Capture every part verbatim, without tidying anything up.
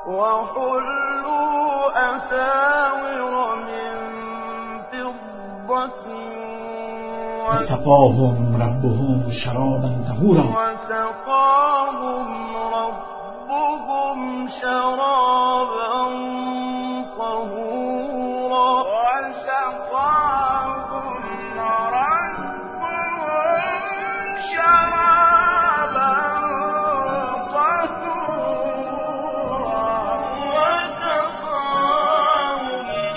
وحلوا أساور من فضة وسقاهم ربهم شرابا طهورا وسقاهم ربهم شرابا طهورا وسقاهم ربهم شرابا طهورا وسقاهم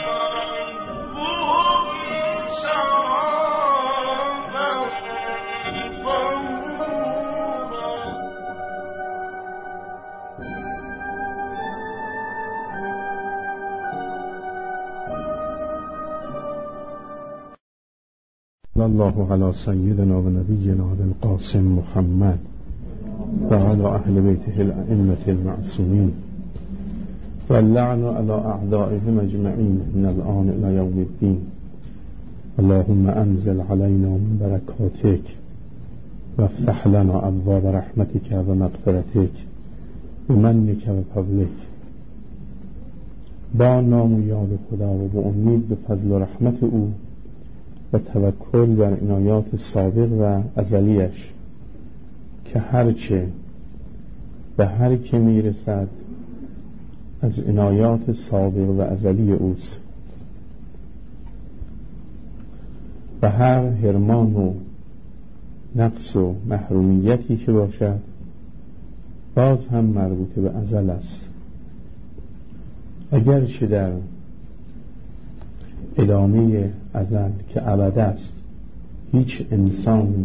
ربهم شرابا طهورا. الله على سيدنا و نبینا القاسم محمد و على اهل بیته الائمة المعصومین و اللعن على اعدائهم اجمعین من الآن الى یوم الدین. اللهم انزل علينا من برکاتک و افتح لنا ابواب رحمتک و مغفرتک و منک و فضلک. با نام و یاد خدا و با امید به فضل و رحمت او و توکل بر عنایات سابق و ازلیش که هرچه به هر که میرسد از عنایات سابق و ازلی اوست و هر حرمان و نقص و محرومیتی که باشد باز هم مربوط به ازل است، اگرچه در ادامه ازل که ابد است هیچ انسانی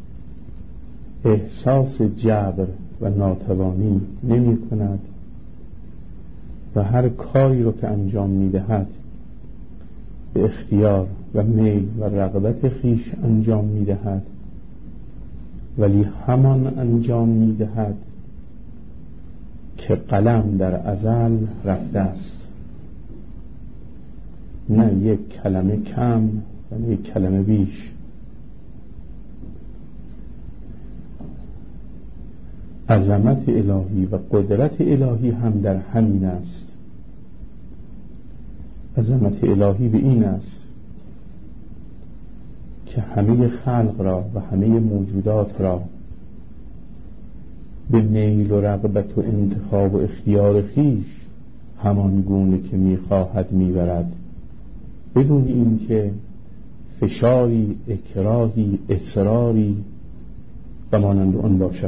احساس جبر و ناتوانی نمی کند و هر کاری رو که انجام می دهد به اختیار و میل و رغبت خیش انجام می دهد، ولی همان انجام می دهد که قلم در ازل رفته است، نه یک کلمه کم و نه یک کلمه بیش. عظمت الهی و قدرت الهی هم در همین است. عظمت الهی به این است که همه خلق را و همه موجودات را به میل و رغبت و انتخاب و اختیار خیش همان گونه که می‌خواهد می‌برد، بدون اینکه فشاری، اکراهی، اصراری و مانند آن باشد.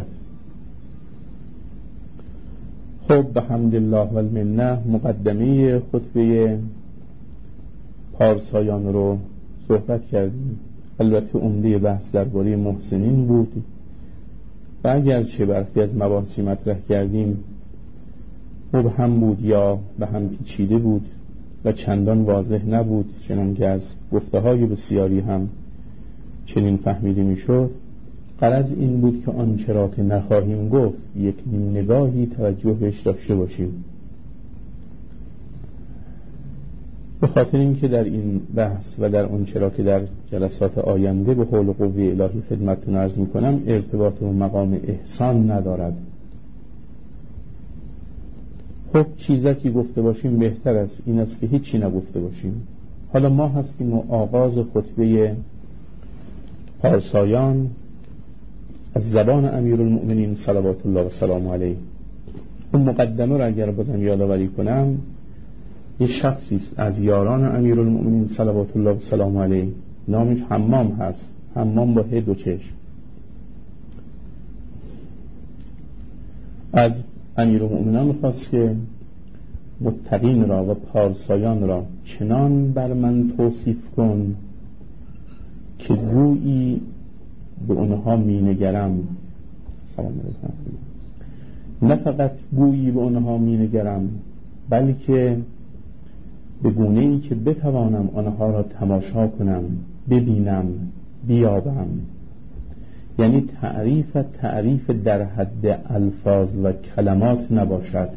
خب بحمدالله و المنه مقدمه خطبه پارسایان رو صحبت کردیم. البته عمده بحث درباره محسنین بود و اگرچه برخی از مباحثی مطرح کردیم مبهم بود یا به هم پیچیده بود و چندان واضح نبود، چنانکه از گفته‌های بسیاری هم چنین فهمیده میشد. غرض این بود که آنچه را که نخواهیم گفت یک نگاهی توجه بهش داشته باشیم، به خاطر اینکه در این بحث و در آنچه را که در جلسات آینده به حول و قوه الهی خدمتتون عرض می‌کنم ارتباط و مقام احسان ندارد. خب چیزکی گفته باشیم بهتر است این است که هیچی نگفته باشیم. حالا ما هستیم و آغاز خطبه پارسایان از زبان امیرالمؤمنین صلوات الله و سلام علیه. اون مقدمه را اگر بازم یادآوری کنم، یه شخصی است از یاران امیرالمؤمنین صلوات الله و سلام علیه، نامش حمام هست، حمام با ه دو چشم. از امیرالمؤمنین خواست که متقین را و پارسایان را چنان بر من توصیف کن که گویی به اونها می نگرم. سلام علیکم. نه فقط گویی به اونها می نگرم، بلکه به گونه ای که بتوانم آنها را تماشا کنم، ببینم، بیابم. یعنی تعریف تعریف در حد الفاظ و کلمات نباشد.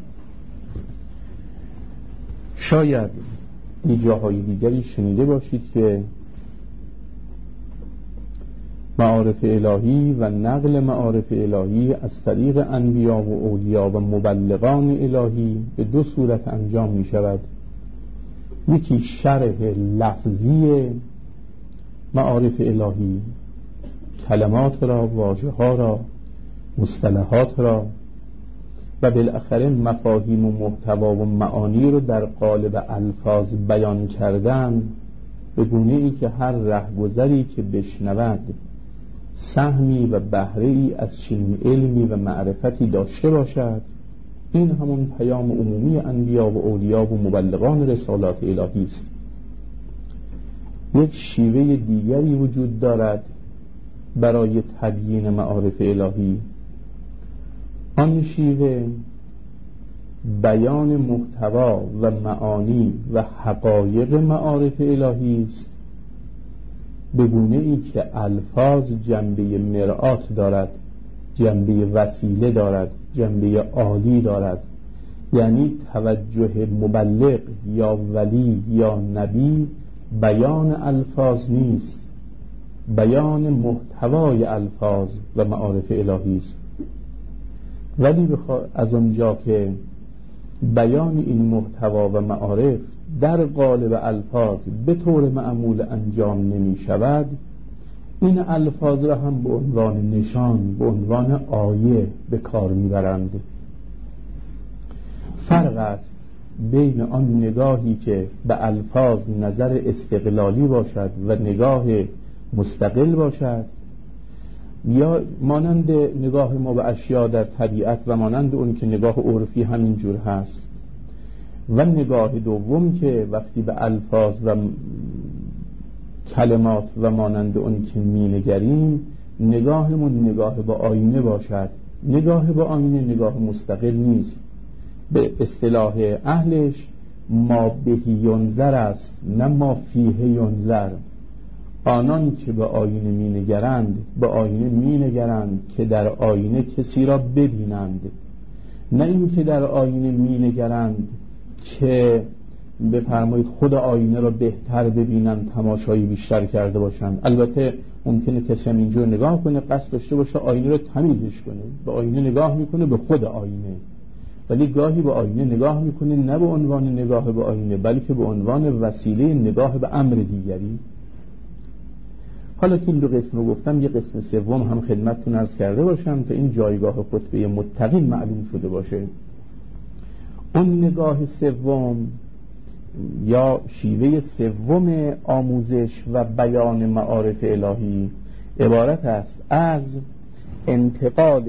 شاید این جاهای دیگری شنیده باشید که معارف الهی و نقل معارف الهی از طریق انبیا و اولیا و مبلغان الهی به دو صورت انجام می شود. یکی شرح لفظی معارف الهی، کلمات را، واژه ها را، مصطلحات را و بالاخره مفاهیم و محتوا و معانی رو در قالب الفاظ بیان کردن، به گونه ای که هر رهگذری که بشنود سهمی و بهره ای از چنین علمی و معرفتی داشته باشد. این همون پیام عمومی انبیا و اولیا و مبلغان رسالات الهی است. یک شیوه دیگری وجود دارد برای تبیین معارف الهی. آن شیوه بیان محتوا و معانی و حقایق معارف الهی است، به گونه ای که الفاظ جنبه مرآت دارد، جنبه وسیله دارد، جنبه عالی دارد. یعنی توجه مبلغ یا ولی یا نبی بیان الفاظ نیست، بیان محتوای الفاظ و معارف الهی است. ولی از آنجا که بیان این محتوا و معارف در قالب الفاظ به طور معمول انجام نمی شود، این الفاظ را هم به عنوان نشان، به عنوان آیه به کار می برند. فرق است بین آن نگاهی که به الفاظ نظر استقلالی باشد و نگاه مستقل باشد، یا مانند نگاه ما به اشیاء در طبیعت و مانند اون که نگاه عرفی همین جور هست، و نگاه دوم که وقتی به الفاظ و کلمات و مانند اون که می نگریم، نگاهمون نگاه با آینه باشد. نگاه با آینه نگاه مستقل نیست. به اصطلاح اهلش ما بهی ینظر است، نه ما فیه ینظر. آنان که به آینه می نگرند به آینه می نگرند که در آینه کسی را ببینند، نه این که در آینه می نگرند که بفرمایید خود آینه را بهتر ببینند، تماشایی بیشتر کرده باشند. البته ممکنه کسی هم اینجور نگاه کنه، قصد داشته باشه آینه را تمیزش کنه، به آینه نگاه میکنه به خود آینه، ولی گاهی به آینه نگاه میکنه نه به عنوان نگاه به آینه، بلکه به عنوان وسیله نگاه به امر دیگری. حالا که این دو قسم رو گفتم، یه قسم سوم هم خدمتتون عرض کرده باشم تا این جایگاه خطبه متقین معلوم شده باشه. اون نگاه سوم یا شیوه سوم آموزش و بیان معارف الهی عبارت است از انتقال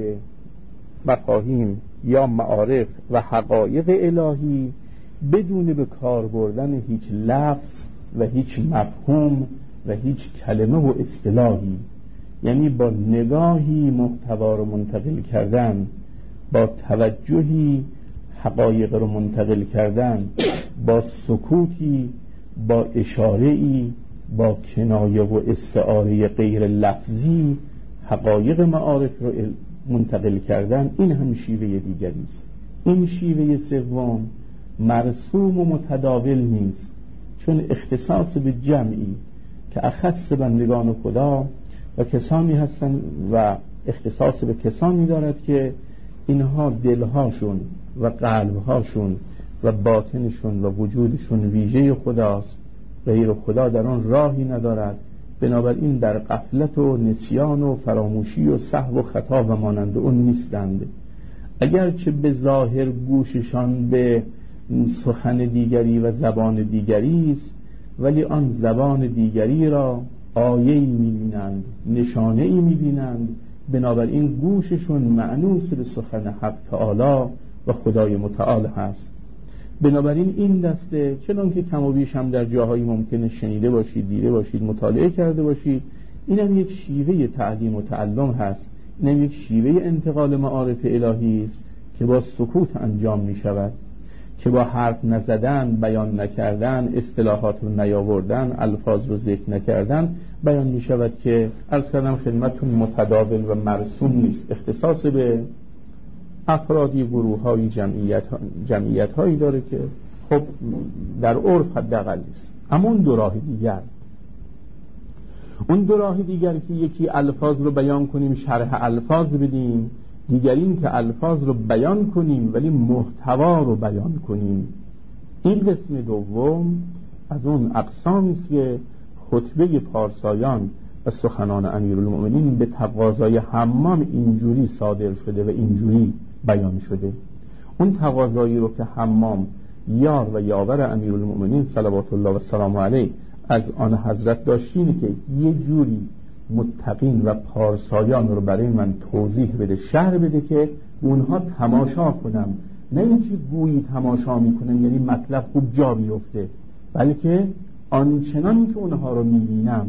مفاهیم یا معارف و حقایق الهی بدون به کار بردن هیچ لفظ و هیچ مفهوم و هیچ کلمه و اصطلاحی. یعنی با نگاهی محتوا رو منتقل کردن، با توجهی حقایق رو منتقل کردن، با سکوتی، با اشاره‌ای، با کنایه و استعاره غیر لفظی حقایق معارف رو منتقل کردن. این هم شیوه دیگری است. این شیوه سوم مرسوم و متداول نیست، چون اختصاص به جمعی که اخص بندگان خدا و کسانی هستند و اختصاص به کسانی دارد که اینها دلهاشون و قلبهاشون و باطنشون و وجودشون ویژه خداست، غیر خدا در آن راهی ندارد. بنابراین در غفلت و نسیان و فراموشی و سهو و خطا و مانند اون نیستند. اگرچه به ظاهر گوششان به سخن دیگری و زبان دیگری است، ولی آن زبان دیگری را آیه‌ای می‌بینند، نشانه‌ای می‌بینند. بنابراین گوششون مأنوس به سخن حق تعالی و خدای متعال هست. بنابراین این دسته چنان که کم و بیش هم در جاهایی ممکنه شنیده باشید، دیده باشید، مطالعه کرده باشید، این هم یک شیوه تعلیم و تعلم هست. این هم یک شیوه انتقال معارف الهی است که با سکوت انجام می شود، که با حرف نزدن، بیان نکردن، اصطلاحات رو نیاوردن، الفاظ رو ذکر نکردن بیان می شود، که عرض کردم خدمتتون متداول و مرسوم نیست. اختصاص به افرادی، گروه های، جمعیت, جمعیت هایی داره که خب در عرف حداقل است. اما اون دو راه دیگر، اون دو راه دیگر که یکی الفاظ رو بیان کنیم شرح الفاظ بدیم، دیگر این که الفاظ رو بیان کنیم ولی محتوا رو بیان کنیم. این قسم دوم از اون اقسامی است که خطبه پارسایان و سخنان امیرالمؤمنین به تقاضای حمام اینجوری صادر شده و اینجوری بیان شده. اون تقاضایی رو که حمام یار و یاور امیرالمؤمنین صلوات الله و سلام علیه از آن حضرت داشتینه که یه جوری متقین و پارسایان رو برای من توضیح بده، شرح بده که اونها تماشا کنم، نه اینکه گویی تماشا میکنم یعنی مطلب خوب جا بیفته، بلکه آنچنان که اونها رو میبینم.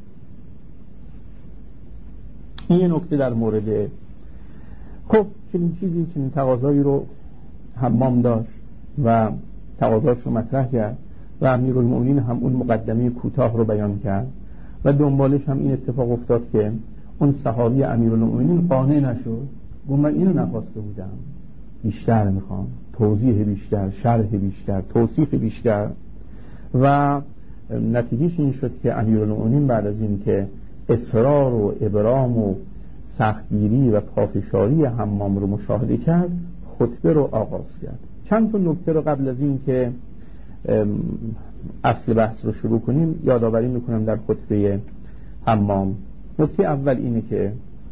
این یه نکته در مورد. خب چنین چیزی چنین تقاضایی رو حمام داشت و تقاضاش رو مطرح کرد و امیرالمؤمنین هم اون مقدمه کوتاه رو بیان کرد و دنبالش هم این اتفاق افتاد که اون صحابی امیرالمؤمنین قانع نشد، گفت من اینو نخواسته بودم، بیشتر میخوام، توضیح بیشتر، شرح بیشتر، توصیف بیشتر. و نتیجهش این شد که امیرالمؤمنین بعد از این که اصرار و ابرام و سختگیری و پافشاری حمام رو مشاهده کرد، خطبه رو آغاز کرد. چند تا نکته رو قبل از این که اصل بحث رو شروع کنیم یادآوری میکنم در خطبه حمام. نکته اول اینه که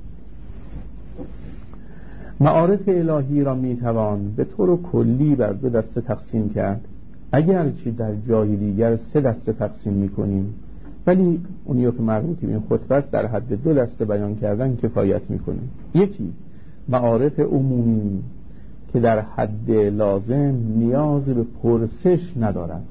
معارف الهی را میتوان به طور کلی بر دو دسته تقسیم کرد، اگرچه در جای دیگر سه دسته تقسیم میکنیم، ولی اونیو که مربوطی به این خطبه است در حد دو دسته بیان کردن کفایت میکنه. یکی معارف عمومی که در حد لازم نیاز به پرسش ندارد،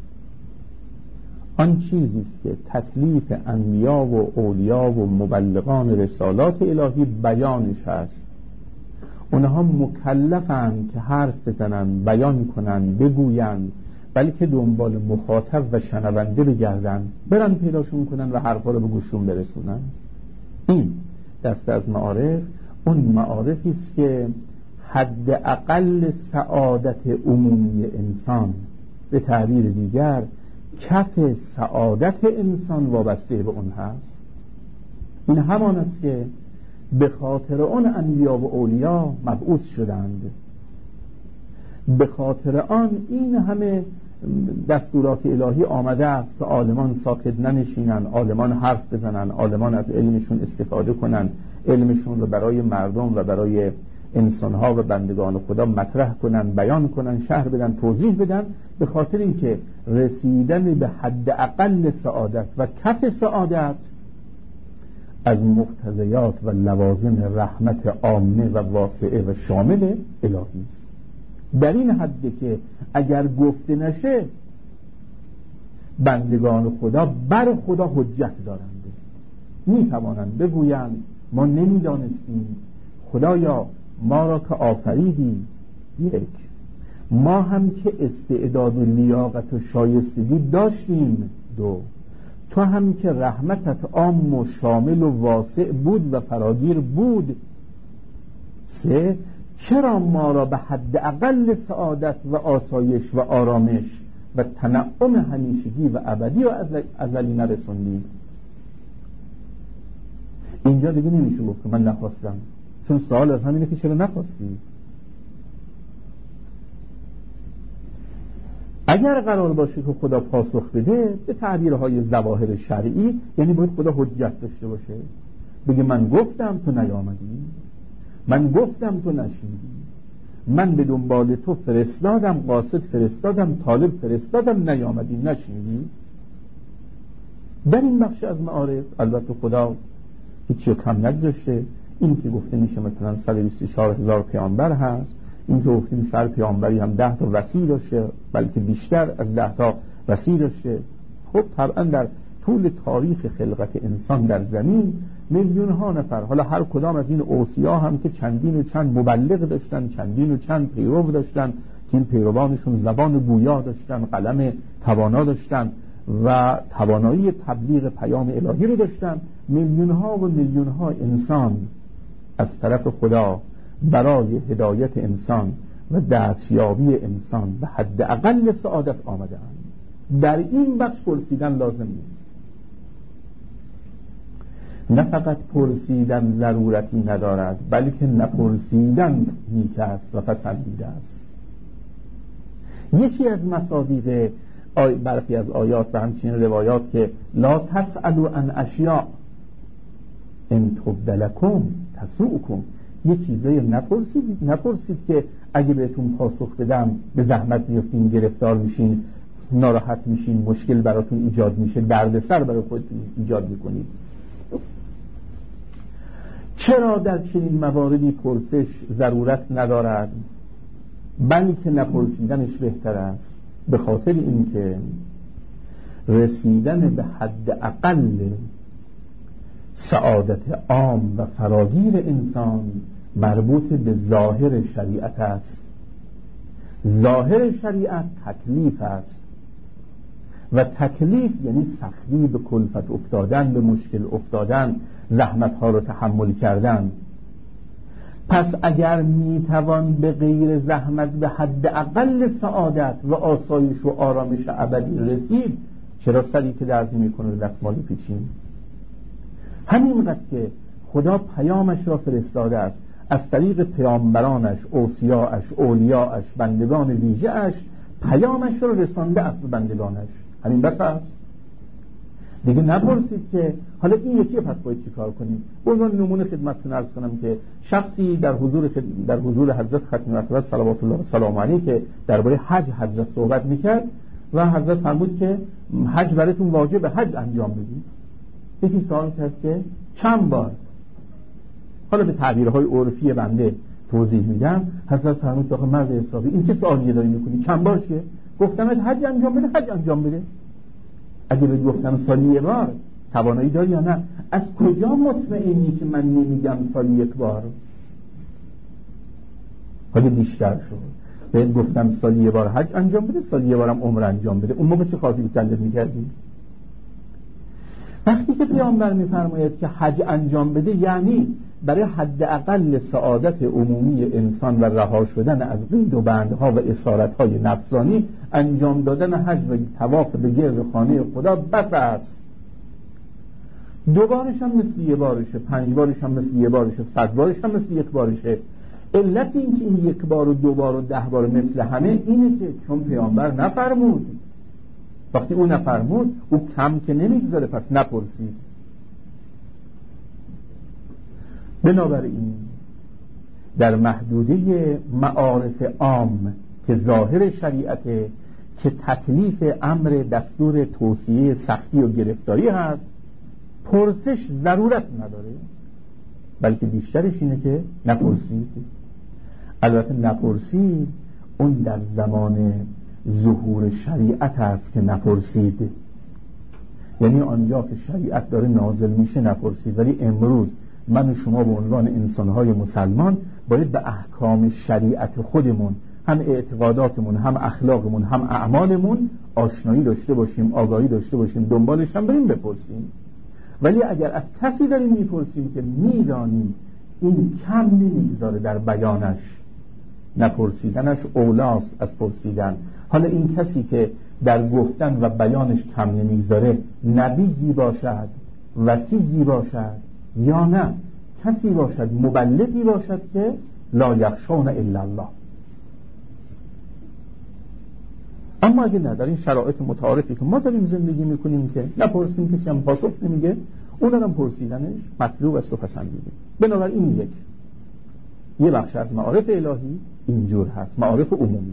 آن چیزی است که تکلیف انبیا و اولیا و مبلغان رسالات الهی بیانش است. اونها مکلفند که حرف بزنن، بیان کنن، بگوین، بلکه دنبال مخاطب و شنونده بگردن، برن پیداشون کنن و حرفا رو به گوششون برسونن. این دسته از معارف اون معارفی است که حد اقل سعادت عمومی انسان، به تعبیر دیگر کف سعادت انسان وابسته به اون هست. این همان است که به خاطر اون انبیا و اولیا مبعوث شدند، به خاطر آن این همه دستورات الهی آمده است که عالمان ساکت ننشینن، عالمان حرف بزنن، عالمان از علمشون استفاده کنن، علمشون رو برای مردم و برای انسانها و بندگان خدا مطرح کنن، بیان کنن، شرح بدن، توضیح بدن، به خاطر اینکه رسیدن به حد اقل سعادت و کف سعادت از مقتضیات و لوازم رحمت عامه و واسعه و شامل الهی است. در این حد که اگر گفته نشه بندگان خدا بر خدا حجت دارند، می توانند بگویند ما نمیدانستیم، خدایا ما را که آفریدی، یک، ما هم که استعداد و لیاقت و شایستگی داشتیم، دو، تو هم که رحمتت عام و شامل و واسع بود و فراگیر بود، سه، چرا ما را به حد اقل سعادت و آسایش و آرامش و تنعم همیشگی و ابدی و ازلی نرسوندی؟ اینجا دیگه نمیشه گفت که من نخواستم، چون سوال از همینه که چرا نخواستی. اگر قرار باشه که خدا پاسخ بده به تعبیرهای ظواهر شرعی، یعنی باید خدا حجت داشته باشه، بگه من گفتم تو نیامدی، من گفتم تو نشنیدی، من به دنبال تو فرستادم، قاصد فرستادم، طالب فرستادم، نیامدی، نشنیدی. در این بخش از معارف البته خدا هیچی کم نگذاشته. این که گفته میشه مثلا صد و بیست و چهار هزار پیامبر هست، این که گفته میشه هر پیامبری هم ده تا وصی داشته، بلکه بیشتر از ده تا وصی داشته. خب طبعا در طول تاریخ خلقت انسان در زمین میلیون ها نفر، حالا هر کدام از این اوصیا هم که چندین و چند مبلغ داشتن، چندین و چند پیرو داشتن که این پیروانشون زبان گویا داشتن، قلم توانا داشتن و توانایی تبلیغ پیام الهی رو داشتن. میلیون ها و میلیون ها انسان از طرف خدا برای هدایت انسان و دستیابی انسان به حد اقل سعادت آمده اند. در این بخش پرسیدن لازم نیست. نه فقط پرسیدن ضرورتی ندارد، بلکه نپرسیدن نیک است و پسندیده است. یکی از مصادیق آی برخی از آیات و همچنین روایات که لا تسألوا عن اشیاء ان تبد لکم تسؤکم، یه چیزایی نپرسید نپرسید که اگه بهتون پاسخ بدم به زحمت میفتین، گرفتار میشین، ناراحت میشین، مشکل براتون ایجاد میشه، دردسر برای خودتون ایجاد میکنید. چرا در چنین مواردی پرسش ضرورت ندارد بلکه نپرسیدنش بهتر است؟ به خاطر اینکه رسیدن به حد اقل سعادت عام و فراگیر انسان مربوط به ظاهر شریعت است. ظاهر شریعت تکلیف است و تکلیف یعنی سختی، به کلفت افتادن، به مشکل افتادن، زحمت ها رو تحمل کردن. پس اگر میتوان به غیر زحمت به حد اقل سعادت و آسایش و آرامش ابدی رسید، چرا سری که درد میکنه دستمال پیچیم؟ همینقدر که خدا پیامش را فرستاده است، از طریق پیامبرانش، اوصیاش، اولیاش، بندگان ویژه‌اش پیامش را رسانده است به بندگانش. همین بس است. دیگه نپرسید که حالا این یکی پس باید چی کار کنیم. به عنوان نمونه خدمتتون عرض کنم که شخصی در حضور خد... در حضور حضرت ختم الانبیا صلوات الله و سلام علیه که درباره حج حضرت صحبت میکرد و حضرت فرمود که حج براتون واجب حج انجام بدید. یکی سوال کرد که چند بار؟ حالا به تعبیرهای عرفی بنده توضیح میدم. حضرت فرمود آخه مرد حسابی این چه سوالیه داری میکنی؟ چند بار چیه؟ گفتم حج انجام بده. حج انجام بده. اگه بهت گفتم سالی یک بار توانایی داری یا نه؟ از کجا مطمئنی که من نمیگم سالی یک بار؟ حالا بیشتر شد، بهت گفتم سالی یک بار حج انجام بده، سالی یک بارم عمره انجام بده. اون موقع چه خاطری متکلم میکردی؟ وقتی که پیامبر میفرماید که حج انجام بده، یعنی برای حداقل سعادت عمومی انسان و رها شدن از قید و بندها و اسارتهای نفسانی، انجام دادن حج و طواف به گرد خانه خدا بس است. دو بارش هم مثل یک بارشه، پنج بارش هم مثل یک بارشه، صد بارش هم مثل یک بارشه. علت این که این یک بار و دو بار و ده بار مثل همه اینه که چون پیامبر نفرمود. وقتی او نفرمود، او کم که نمیگذاره، پس نپرسید. بنابراین در محدوده معارف عام که ظاهر شریعته، که تکلیف امر دستور توصیه سختی و گرفتاری هست، پرسش ضرورت نداره، بلکه بیشترش اینه که نپرسید. البته نپرسید اون در زمان ظهور شریعت است که نپرسید، یعنی آنجا که شریعت داره نازل میشه نپرسید. ولی امروز من و شما به عنوان انسانهای مسلمان باید به احکام شریعت خودمون، هم اعتقاداتمون، هم اخلاقمون، هم اعمالمون آشنایی داشته باشیم، آگاهی داشته باشیم، دنبالش هم بریم بپرسیم. ولی اگر از کسی داریم میپرسیم که میدانیم این کم نمیگذاره در بیانش، نپرسیدنش اولاست از پرسیدن. حالا این کسی که در گفتن و بیانش کم نمیگذاره نبیی باشد، وصیی باشد، یا نه کسی باشد مبلغی باشد که لا یخشون الا الله. اما اگه نه، در این شرایط متعارفی که ما داریم زندگی میکنیم که نپرسیم، کسی هم پاسخ نمیگه، اون هم پرسیدنش مطلوب است و پسندیده. بنابراین یک یه بخش از معارف الهی اینجور هست، معارف عمومی.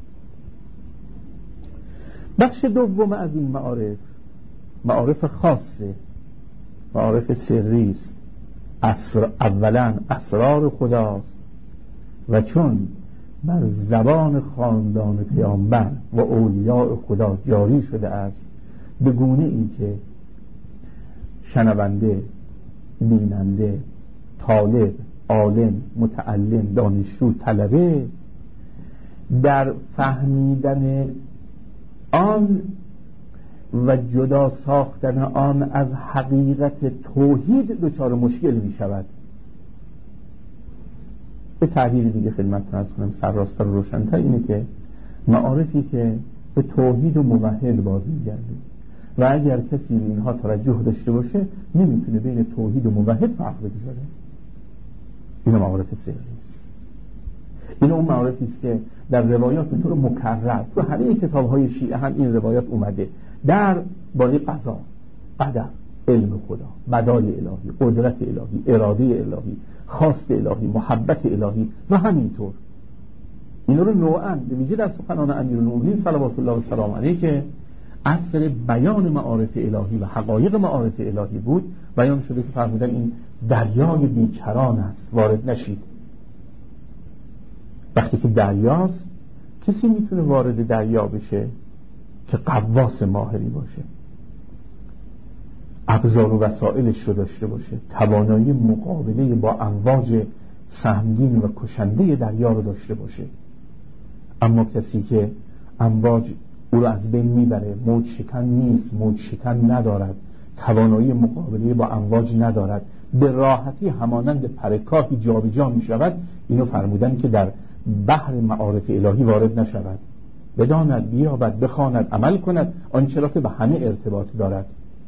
بخش دوم از این معارف معارف خاصه، معارف سری است. اسر... اولا اسرار خداست و چون بر زبان خاندان پیامبر و اولیاء خدا جاری شده است، به گونه ای که شنونده، بیننده، طالب، عالم، متعلم، دانشجو، طلبه در فهمیدن آن و جدا ساختن آن از حقیقت توحید دچار مشکل می شود. به تعبیر دیگه خدمتتون عرض کنم سرراستر و روشن‌تر اینه که معارفی که به توحید و موحد باز می‌گرده و اگر کسی به اینها توجه داشته باشه نمیتونه بین توحید و موحد فرق بگذاره. این معارف سری است. این اون معارفی است که در روایات به طور مکرر تو همه کتاب‌های شیعه هم این روایات اومده، در باره قضا، قدر، علم خدا، مدای الهی، قدرت الهی، اراده الهی، خواست الهی، محبت الهی و همینطور. اینا رو نوعاً به ویژه در سخنان امیرالمومنین صلوات الله و سلام علیه که اصل بیان معارف الهی و حقایق معارف الهی بود، بیان شده که فرمودن این دریای بیکران است، وارد نشید. وقتی که دریاست کسی میتونه وارد دریا بشه که قواس ماهری باشه، ابزار و وسایلش رو داشته باشه، توانایی مقابله با امواج سهمگین و کشنده دریا رو داشته باشه. اما کسی که امواج او رو از بین میبره، موج شکن نیست، موج شکن ندارد، توانایی مقابله با امواج ندارد، به راحتی همانند پرکاهی جابجا میشود، اینو فرمودن که در بحر معارف الهی وارد نشود، بداند، بیابد، بخواند، عمل کند آنچه را که به همه ارتباط دارد.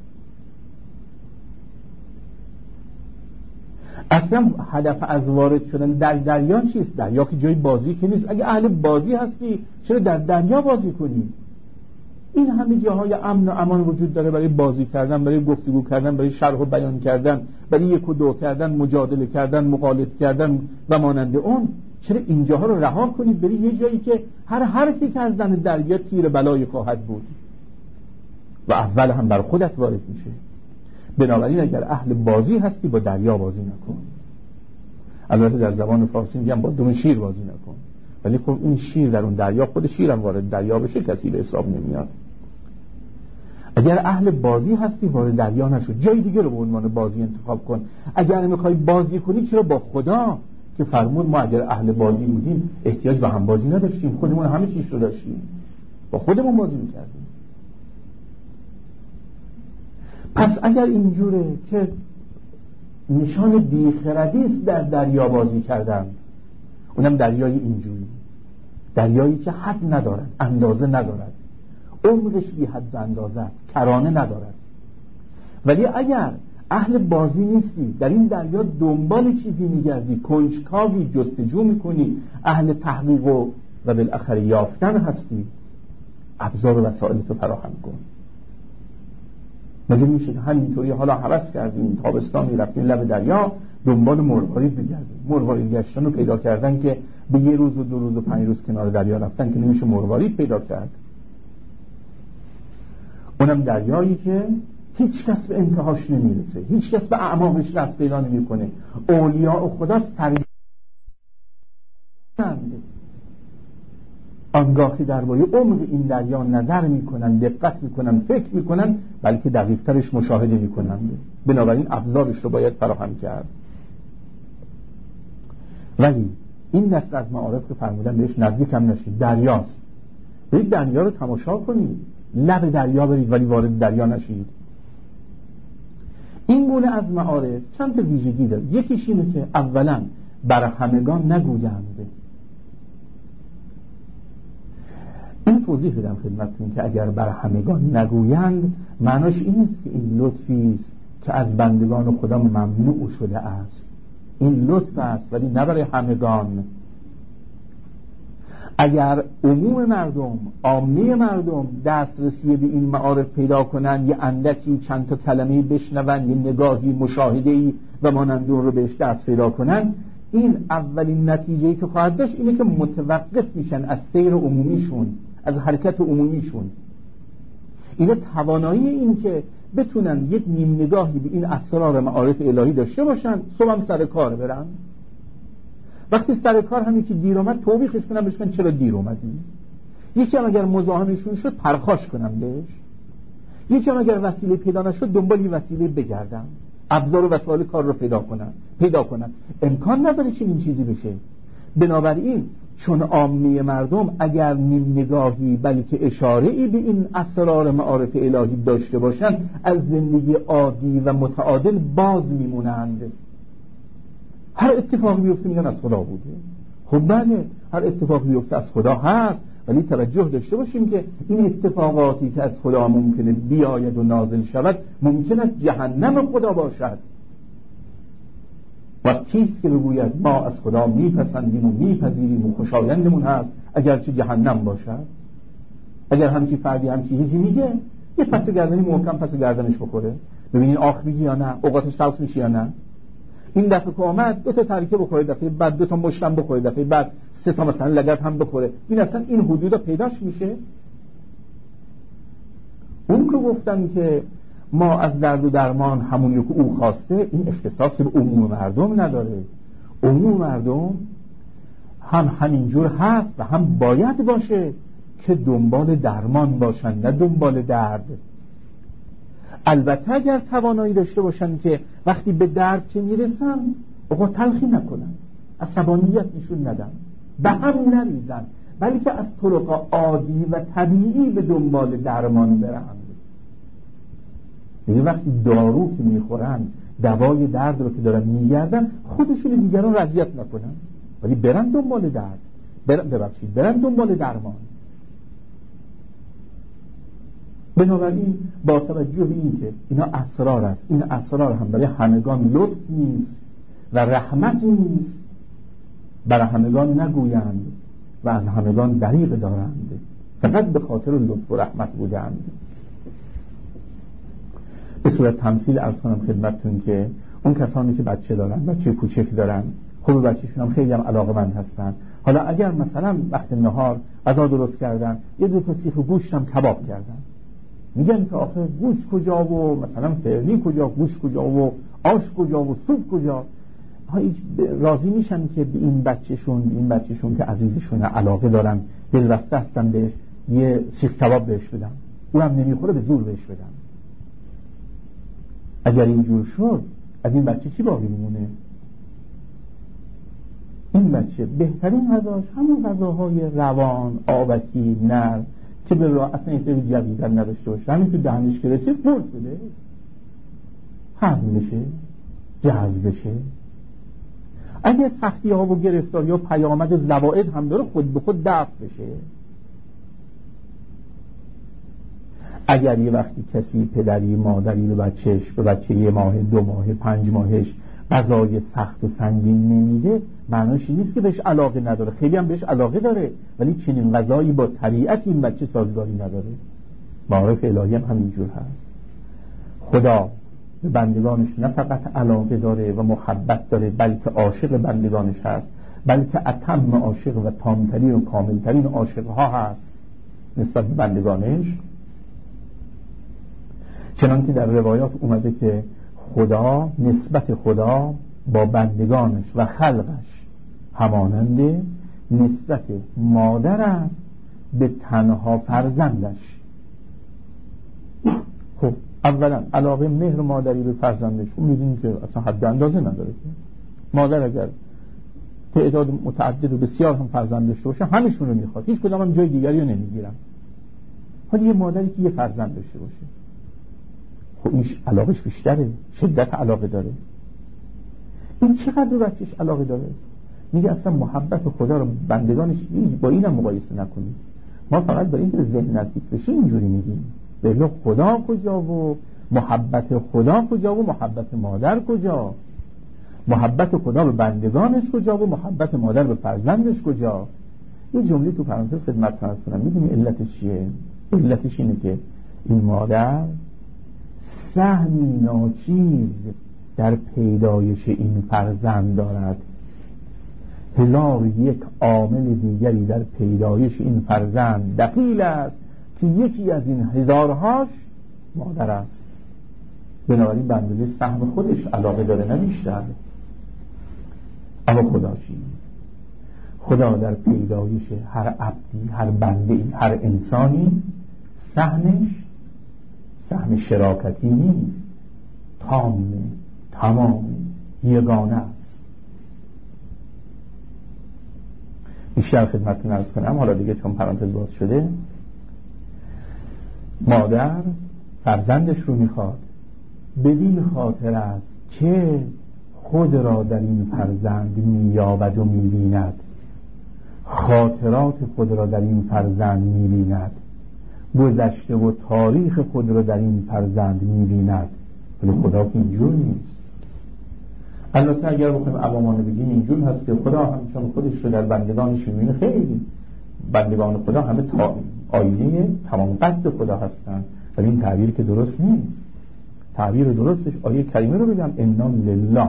اصلا هدف از وارد شدن در دریا چیست؟ دریا که جای بازی که نیست. اگه اهل بازی هستی چرا در دریا بازی کنی؟ این همه جاهای امن و امان وجود داره برای بازی کردن، برای گفتگو کردن، برای شرح و بیان کردن، برای یک و دو کردن، مجادله کردن، مقالطه کردن و مانند اون. چرا اینجاها رو رها کنید بری یه جایی که هر حرفی که از دم دریا تیر بلای خواهد بود و اول هم بر خودت وارد میشه. بنابراین اگر اهل بازی هستی با دریا بازی نکن. البته در زبان فارسی میگن با دم شیر بازی نکن، ولی خب این شیر در اون دریا، خود شیرم وارد دریا بشه کسی به حساب نمیاد. اگر اهل بازی هستی وارد دریا نشو، جای دیگه رو به عنوان بازی انتخاب کن. اگر میخوای بازی کنی چرا با خدا که فرمود ما اگر اهل بازی بودیم احتیاج به هم بازی نداشتیم، خودمون همه چیز رو داشتیم، با خودمون بازی میکردیم. پس اگر اینجوره که نشان بیخردی است در دریا بازی کردن، اونم دریای اینجوری، دریایی که حد ندارد، اندازه ندارد، عمقش بی حد و اندازه است، کرانه ندارد. ولی اگر اهل بازی نیستی، در این دریا دنبال چیزی میگردی، کنجکاوی، جستجو میکنی، اهل تحقیق و و بالاخره یافتن هستی، ابزار و وسایل تو فراهم کن. مگه میشه که همینطوری حالا هوس کردیم تابستان میرفتیم لب دریا دنبال مروارید بگردیم؟ مروارید گشتن رو پیدا کردن که به یه روز و دو روز و پنج روز کنار دریا رفتن که نمیشه مروارید پیدا کرد. اونم دریایی که هیچ کس به انتهاش نمیرسه، هیچ کس به اعماقش دست پیدا نمیکنه. اولیاء خدا سرگردند آنگاهی درباره عمق این دریا نظر میکنن، دقت میکنن، فکر میکنن، بلکه دقیق‌ترش مشاهده میکنن. بنابراین ابزارش رو باید فراهم کرد. ولی این دست از معارف که فرمودن بهش نزدیک هم نشید، دریاست. برید دریا رو تماشا کنید، لب دریا برید ولی وارد دریا نشید. این گونه از معارف چند تا ویژگی داره. یکیش اینه که اولا بر همگان نگویند. این توضیح بدم خدمتتون که اگر بر همگان نگویند معناش این نیست که این لطفی است که از بندگان خدا ممنوع شده است. این لطف است ولی نه برای همگان. اگر عموم مردم، عامه مردم دسترسی به این معارف پیدا کنن، یه اندکی چند تا کلمه بشنون، یه نگاهی، مشاهده‌ای و مانند اون رو بهش دست پیدا کنن، این اولین نتیجه‌ای که خواهد داشت اینه که متوقف میشن از سیر عمومیشون، از حرکت عمومیشون. اینا توانایی این که بتونن یک نیم نگاهی به این اسرار معارف الهی داشته باشن، صبح هم سر کار برن، وقتی سر کار هم یکی دیر اومد توبیخش کنن، بهش کنن چرا دیر اومدی. یکی هم اگر مزاحمشون شد پرخاش کنن بهش. یکی هم اگر وسیله پیدا نشد دنبال این وسیله بگردن، ابزار و وسایل کار رو پیدا کنن پیدا کنن امکان نداره چنین چیزی بشه. بنابراین چون عامه مردم اگر نیم نگاهی بلکه اشاره‌ای به این اسرار معارف الهی داشته باشن، از زندگی عادی و متعادل باز میمونند. هر اتفاقی بیفته میگن از خدا بوده. خب بله، هر اتفاقی بیفته از خدا هست، ولی توجه داشته باشیم که این اتفاقاتی که از خدا ممکنه بیاید و نازل شود ممکن است جهنم خدا باشد. و کیست که بگوید ما از خدا میپسندیم و میپذیریم و خوشایندمون هست اگرچه جهنم باشد؟ اگر همچی فردی همچی چیزی میگه، یه پس گردنی محکم پس گردنش بخوره، ببینین آخ میگی یا نه، اوقاتش تلخ میشه یا نه. این دفعه که آمد دو تا ترکه بخوره، دفعه بعد دو تا مشتم بخوره، دفعه بعد سه تا مثلا لگد هم بخوره. این اصلا این حدودا پیداش میشه. اون که گفتن که ما از درد و درمان همونی که او خواسته، این اختصاص به عموم مردم نداره. عموم مردم هم همینجور هست و هم باید باشه که دنبال درمان باشن، نه دنبال درد. البته اگر توانایی داشته باشن که وقتی به درد که میرسن آقا تلخی نکنن، عصبانیت نشون ندن، به هم نریزن، بلکه از طرق عادی و طبیعی به دنبال درمان برن. دیگه وقتی دارو که میخورن، دوای درد رو که دارن میگردن، خودشون دیگران رو اذیت نکنن، ولی برن دنبال درد، برن ببخشید برن دنبال درمان. بنابراین با توجه به این که اینا اسرار است، این اسرار هم برای همگان لطف نیست و رحمت نیست، برای همگان نگویند و از همگان دریغ دارند، فقط به خاطر لطف و رحمت بودند. به صورت تمثیل عرض کنم خدمتتون که اون کسانی که بچه دارن، بچه کوچک دارن، خب بچه‌شون هم خیلی هم علاقه‌مند هستن. حالا اگر مثلا وقت نهار غذا درست کردن، یه دو تا سیخ گوشت هم کباب کردن، میگن که آخه گوشت کجا و مثلا فرنی کجا، گوشت کجا و آش کجا و سوپ کجا. ها راضی میشن که به این بچه‌شون به این بچه‌شون که عزیزشون علاقه دارن، دلبسته هستن بهش، یه سیخ کباب بهش بدن، اونم نمیخوره به زور بهش بدن. اگر اینجور شد از این بچه چی باقی میمونه؟ این بچه بهترین غذاش همون غذاهای روان، آبکی، نرم که به راه اصلا احتیاج جویدن نداشته باشه، همین تو دهنش که رسید برد بده، هضم بشه، جذب بشه. اگه سختی ها و گرفتاری ها پیامد زوائد هم داره، خود به خود دفع بشه. اگر یه وقتی کسی پدری مادری به بچهش، به بچه یه ماه دو ماه پنج ماهش غذای سخت و سنگین نمیده، معناش این نیست که بهش علاقه نداره، خیلی هم بهش علاقه داره، ولی چنین غذایی با طبیعت این بچه سازگاری نداره. معارف الهی هم همینجور هست. خدا به بندگانش نه فقط علاقه داره و محبت داره، بلکه عاشق بندگانش هست، بلکه اتم عاشق و تامترین و کاملترین عاشق ها هست نسبت به بندگانش. چنانکه در روایات اومده که خدا، نسبت خدا با بندگانش و خلقش همانند نسبت مادر است به تنها فرزندش. خب اولا علاقه مهر مادری به فرزندش، اون میدونیم که اصلا حد اندازه نداره که مادر اگر تعداد متعدد و بسیار هم فرزند داشته باشه همیشون رو میخواد، هیچ کدام هم جای دیگری رو نمیگیرن. حالا یه مادری که یه فرزند داشته باشه، خب این علاقش بیشتره، شدت علاقه داره. این چقدر به بچهش علاقه داره؟ میگه اصلا محبت خدا رو بندگانش با این هم مقایسه نکنید، ما فقط برای اینکه ذهن نزدیک بشه اینجوری میگیم. بله خدا کجا و محبت خدا کجا و محبت مادر کجا؟ محبت خدا به بندگانش کجا و محبت مادر به فرزندش کجا؟ یه جمله تو پرانتز خدمتتون عرض کنم، میدونی علتش چیه؟ علتش اینه که این مادر سهمی ناچیز در پیدایش این فرزند دارد، هزار یک عامل دیگری در پیدایش این فرزند دخیل است که یکی از این هزارهاش مادر است. بنابراین به اندازه سهم خودش علاقه داره، نه بیشتر. اما خدا چی؟ خدا در پیدایش هر عبدی، هر بنده‌ای، هر انسانی سهمش سهم شراکتی نیست، تام، تمام، یگانه است. بیشتر خدمتتون عرض کنم، حالا دیگه چون پرانتز باز شده، مادر فرزندش رو میخواد، بدین خاطر است که خود را در این فرزند مییابد و میبیند خاطرات خود را در این فرزند می‌بیند، گذشته و تاریخ خود را در این فرزند می‌بیند. ولی خدا که اینجور نیست. البته اگر بخوایم عوامانه بگیم اینجور هست که خدا همچون خودش رو در بندگانش می‌بینه. خیلی بندگان خدا همه تا آینه تمام قد خدا هستند، ولی این تعبیر که درست نیست. تعبیر درستش آیه کریمه رو بگم انا لله،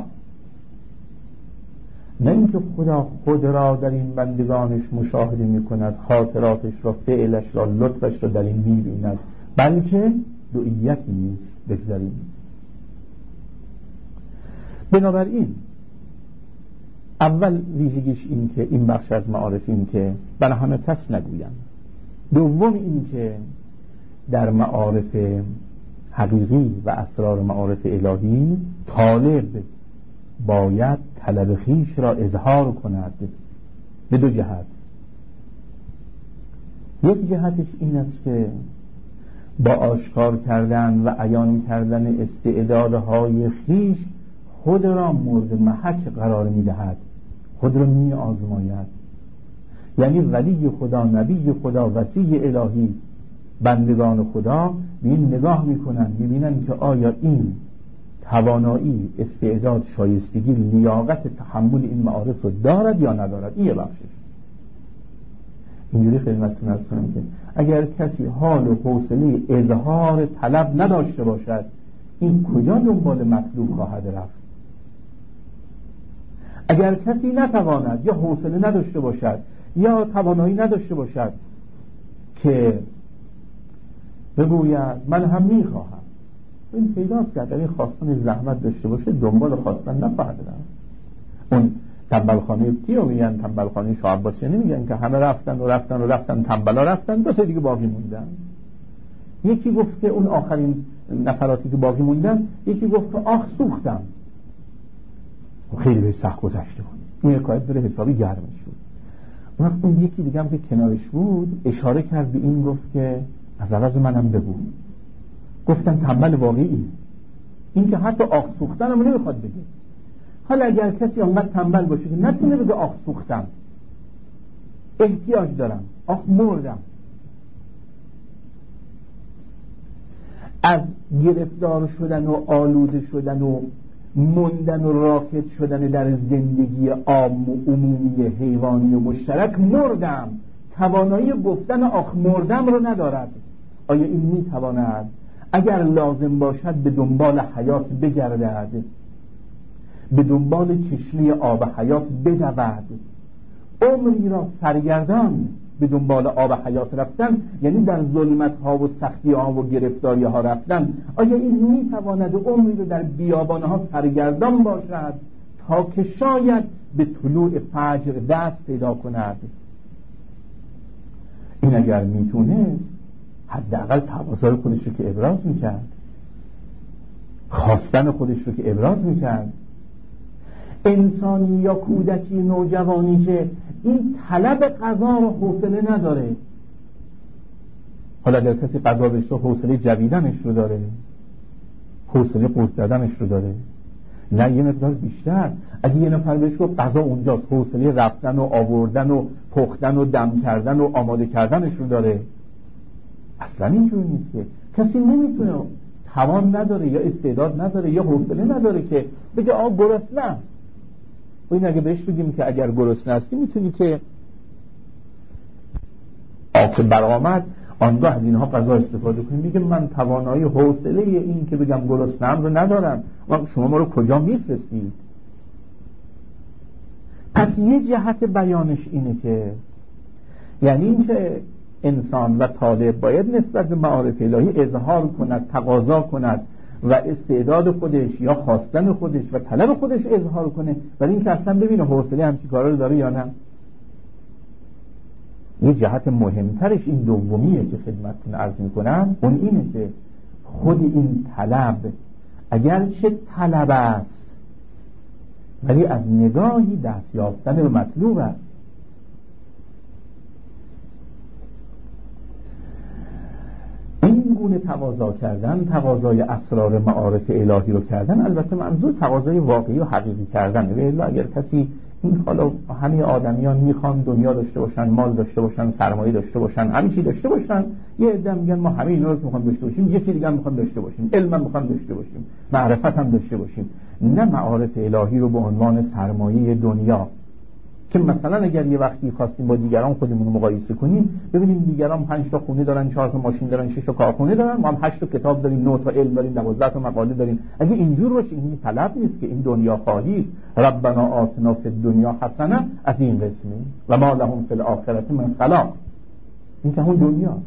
نه اینکه خدا خود را در این بندگانش مشاهده می‌کند، خاطراتش را، فعلش را، لطفش را در این می‌بیند، بلکه دوئیتی نیست. بگذاریم. بنابراین اول ویژگیش این که این بخش از معارف این که برای همه کس نگویم. دوم این که در معارف حقیقی و اسرار معارف الهی طالب باید طلب خویش را اظهار کند به دو جهت. یک جهتش این است که با آشکار کردن و عیان کردن استعدادهای خویش خود را مورد محک قرار می‌دهد، خود را می‌آزماید. یعنی ولی خدا، نبی خدا، وصی الهی، بندگان خدا به این نگاه می‌کنند، می‌بینند که آیا این توانایی، استعداد، شایستگی، لیاقت تحمل این معارف رو دارد یا ندارد. این یه بخشش. اینجوری خدمتتون عرض کنم که اگر کسی حال و حوصله اظهار طلب نداشته باشد، این کجا دنبال مطلوب خواهد رفت؟ اگر کسی نتواند یا حوصله نداشته باشد یا توانایی نداشته باشد که بگوید من هم میخواهم، این پیداست که اگر این خواستن زحمت داشته باشه دنبال خواستن نخواهد رفت. اون تنبلخانه کیو میگن؟ تنبلخانه شاه عباسی نمیگن که همه رفتن و رفتن و رفتن، تنبلا رفتن، دو تا دیگه باقی موندن. یکی گفت که اون آخرین نفراتی که باقی موندن، یکی گفت که آخ سوختم، خیلی به سخت گذشته بود، این حکایت بره حسابی گرمش بود. اون وقت اون یکی دیگه هم که کنارش بود اشاره کرد به این، گفت که از عوض منم بگو. گفتن تنبل واقعی، این که حتی آخ سوختن هم نمیخواد بگه. حالا اگر کسی آنقدر تنبل باشه که نتونه بگه آخ سوختم، احتیاج دارم، آخ مردم، از گرفتار شدن و آلوده شدن و موندن و راکت شدن در زندگی عام و عمومی حیوانی و مشترک مردم، توانایی گفتن آخ مردم رو ندارد. آیا این میتواند اگر لازم باشد به دنبال حیات بگردد، به دنبال چشمه آب حیات بدود، عمری را سرگردان به دنبال آب حیات رفتن، یعنی در ظلمت ها و سختی ها و گرفتاری ها رفتن، آیا این میتواند عمری رو در بیابان ها سرگردان باشد تا که شاید به طلوع فجر دست پیدا کند؟ این اگر میتونست حداقل تقاضای خودش رو که ابراز میکرد، خواستن خودش رو که ابراز میکرد. انسانی یا کودکی نوجوانی که این طلب قضا رو حوصله نداره، حالا اگر کسی قضا داشته حوصله جویدنش رو داره، حوصله قورت دادنش رو داره، نه یه مقدار بیشتر. اگه یه نفر بهش گفت قضا اونجاست، حوصله رفتن و آوردن و پختن و دم کردن و آماده کردنش رو داره. اصلا اینجور نیست که کسی نمیتونه، توان نداره یا استعداد نداره یا حوصله نداره که بگه آه گرسنه. و این اگه بهش بگیم که اگر گرسنه هستی میتونی که آخه برآمد آنگاه از اینها غذا استفاده کنیم. میگه من توانایی حوصله این که بگم گرسنه‌ام رو ندارم. شما ما رو کجا میفرستید؟ پس یه جهت بیانش اینه که یعنی این که انسان و طالب باید نسبت به معارف الهی اظهار کند، تقاضا کند و استعداد خودش یا خواستن خودش و طلب خودش اظهار کنه، ولی این که اصلا ببینه حوصله همچین کارا رو داره یا نه. یه جهت مهمترش این دومیه که خدمتتون عرض میکنم، اون اینه که خود این طلب اگر چه طلب است ولی از نگاهی دست یافتن به مطلوب است. این گونه تقاضا کردن، تقاضای اسرار معارف الهی رو کردن، البته منظور تقاضای واقعی و حقیقی کردن. الا اگر کسی این حالا همه آدمیان میخوان دنیا داشته باشن، مال داشته باشن، سرمایه داشته باشن، همه چی داشته باشن. یه عده میگن ما همه اینا رو میخوام داشته باشیم، یکی دیگه هم میخوام داشته باشیم، علم هم میخوام داشته باشیم، معرفت هم داشته باشیم. نه معارف الهی رو به عنوان سرمایه دنیا، که مثلا اگر یه وقتی خواستیم با دیگران خودمون رو مقایسه کنیم، ببینیم دیگران پنج تا خونه دارن، چهار تا ماشین دارن، شش تا کارخونه دارن، ما هم هشت تا کتاب داریم، نه تا علم داریم، دوازده تا مقاله داریم. اگه اینجور باشه این طلب نیست که این دنیا خالی است. ربنا آتنا فی الدنیا حسنه، از این قسمه و ما لهم فی الاخره من خلاق. این که اون دنیاست.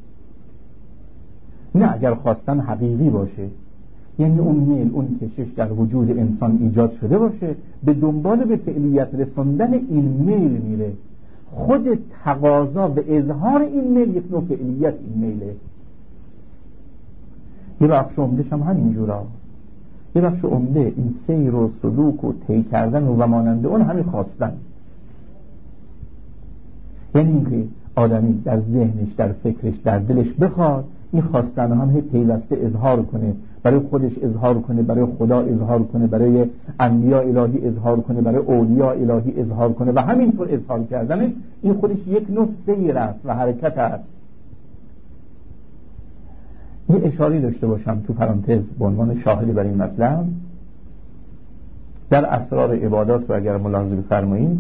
نه اگر خواستن حقیقی باشه، یعنی اون میل، اون کشش در وجود انسان ایجاد شده باشه، به دنبال به فعلیت رساندن این میل میره. خود تقاضا و اظهار این میل یک نوع فعلیت این میله. یه بخش عمدهش هم همینجورا، یه بخش عمده این سیر و سلوک و طی کردن و ماننده اون همین خواستن. یعنی اینکه آدمی در ذهنش، در فکرش، در دلش بخواد این خواستن هم هی پیوسته اظهار کنه، برای خودش اظهار کنه، برای خدا اظهار کنه، برای انبیاء الهی اظهار کنه، برای اولیاء الهی اظهار کنه و همینطور اظهار کردنش این خودش یک نوع سیر است و حرکت است. یه اشاره داشته باشم تو پرانتز به عنوان شاهد بر این مطلب. در اسرار عبادات رو اگر ملاحظه بفرمایید،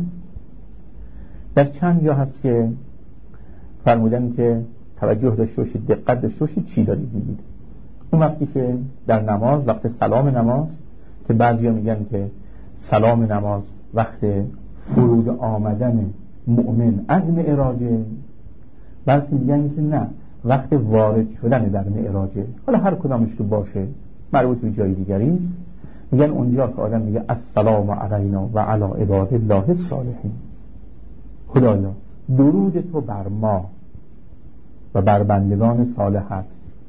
در چند جا هست که فرمودن که توجه داشته باشید، دقت داشته باشید چی دارید میگید. اون وقتی که در نماز، وقت سلام نماز، که بعضیا میگن که سلام نماز وقت فرود آمدن مؤمن از معراجه، بلکه میگن که نه، وقت وارد شدن در معراجه. حالا هر کدامش که باشه مربوط به جای دیگری است. میگن اونجا که آدم میگه السلام علینا و علی عباد الله الصالحین، خدایا درود تو بر ما و بر بندگان صالحت.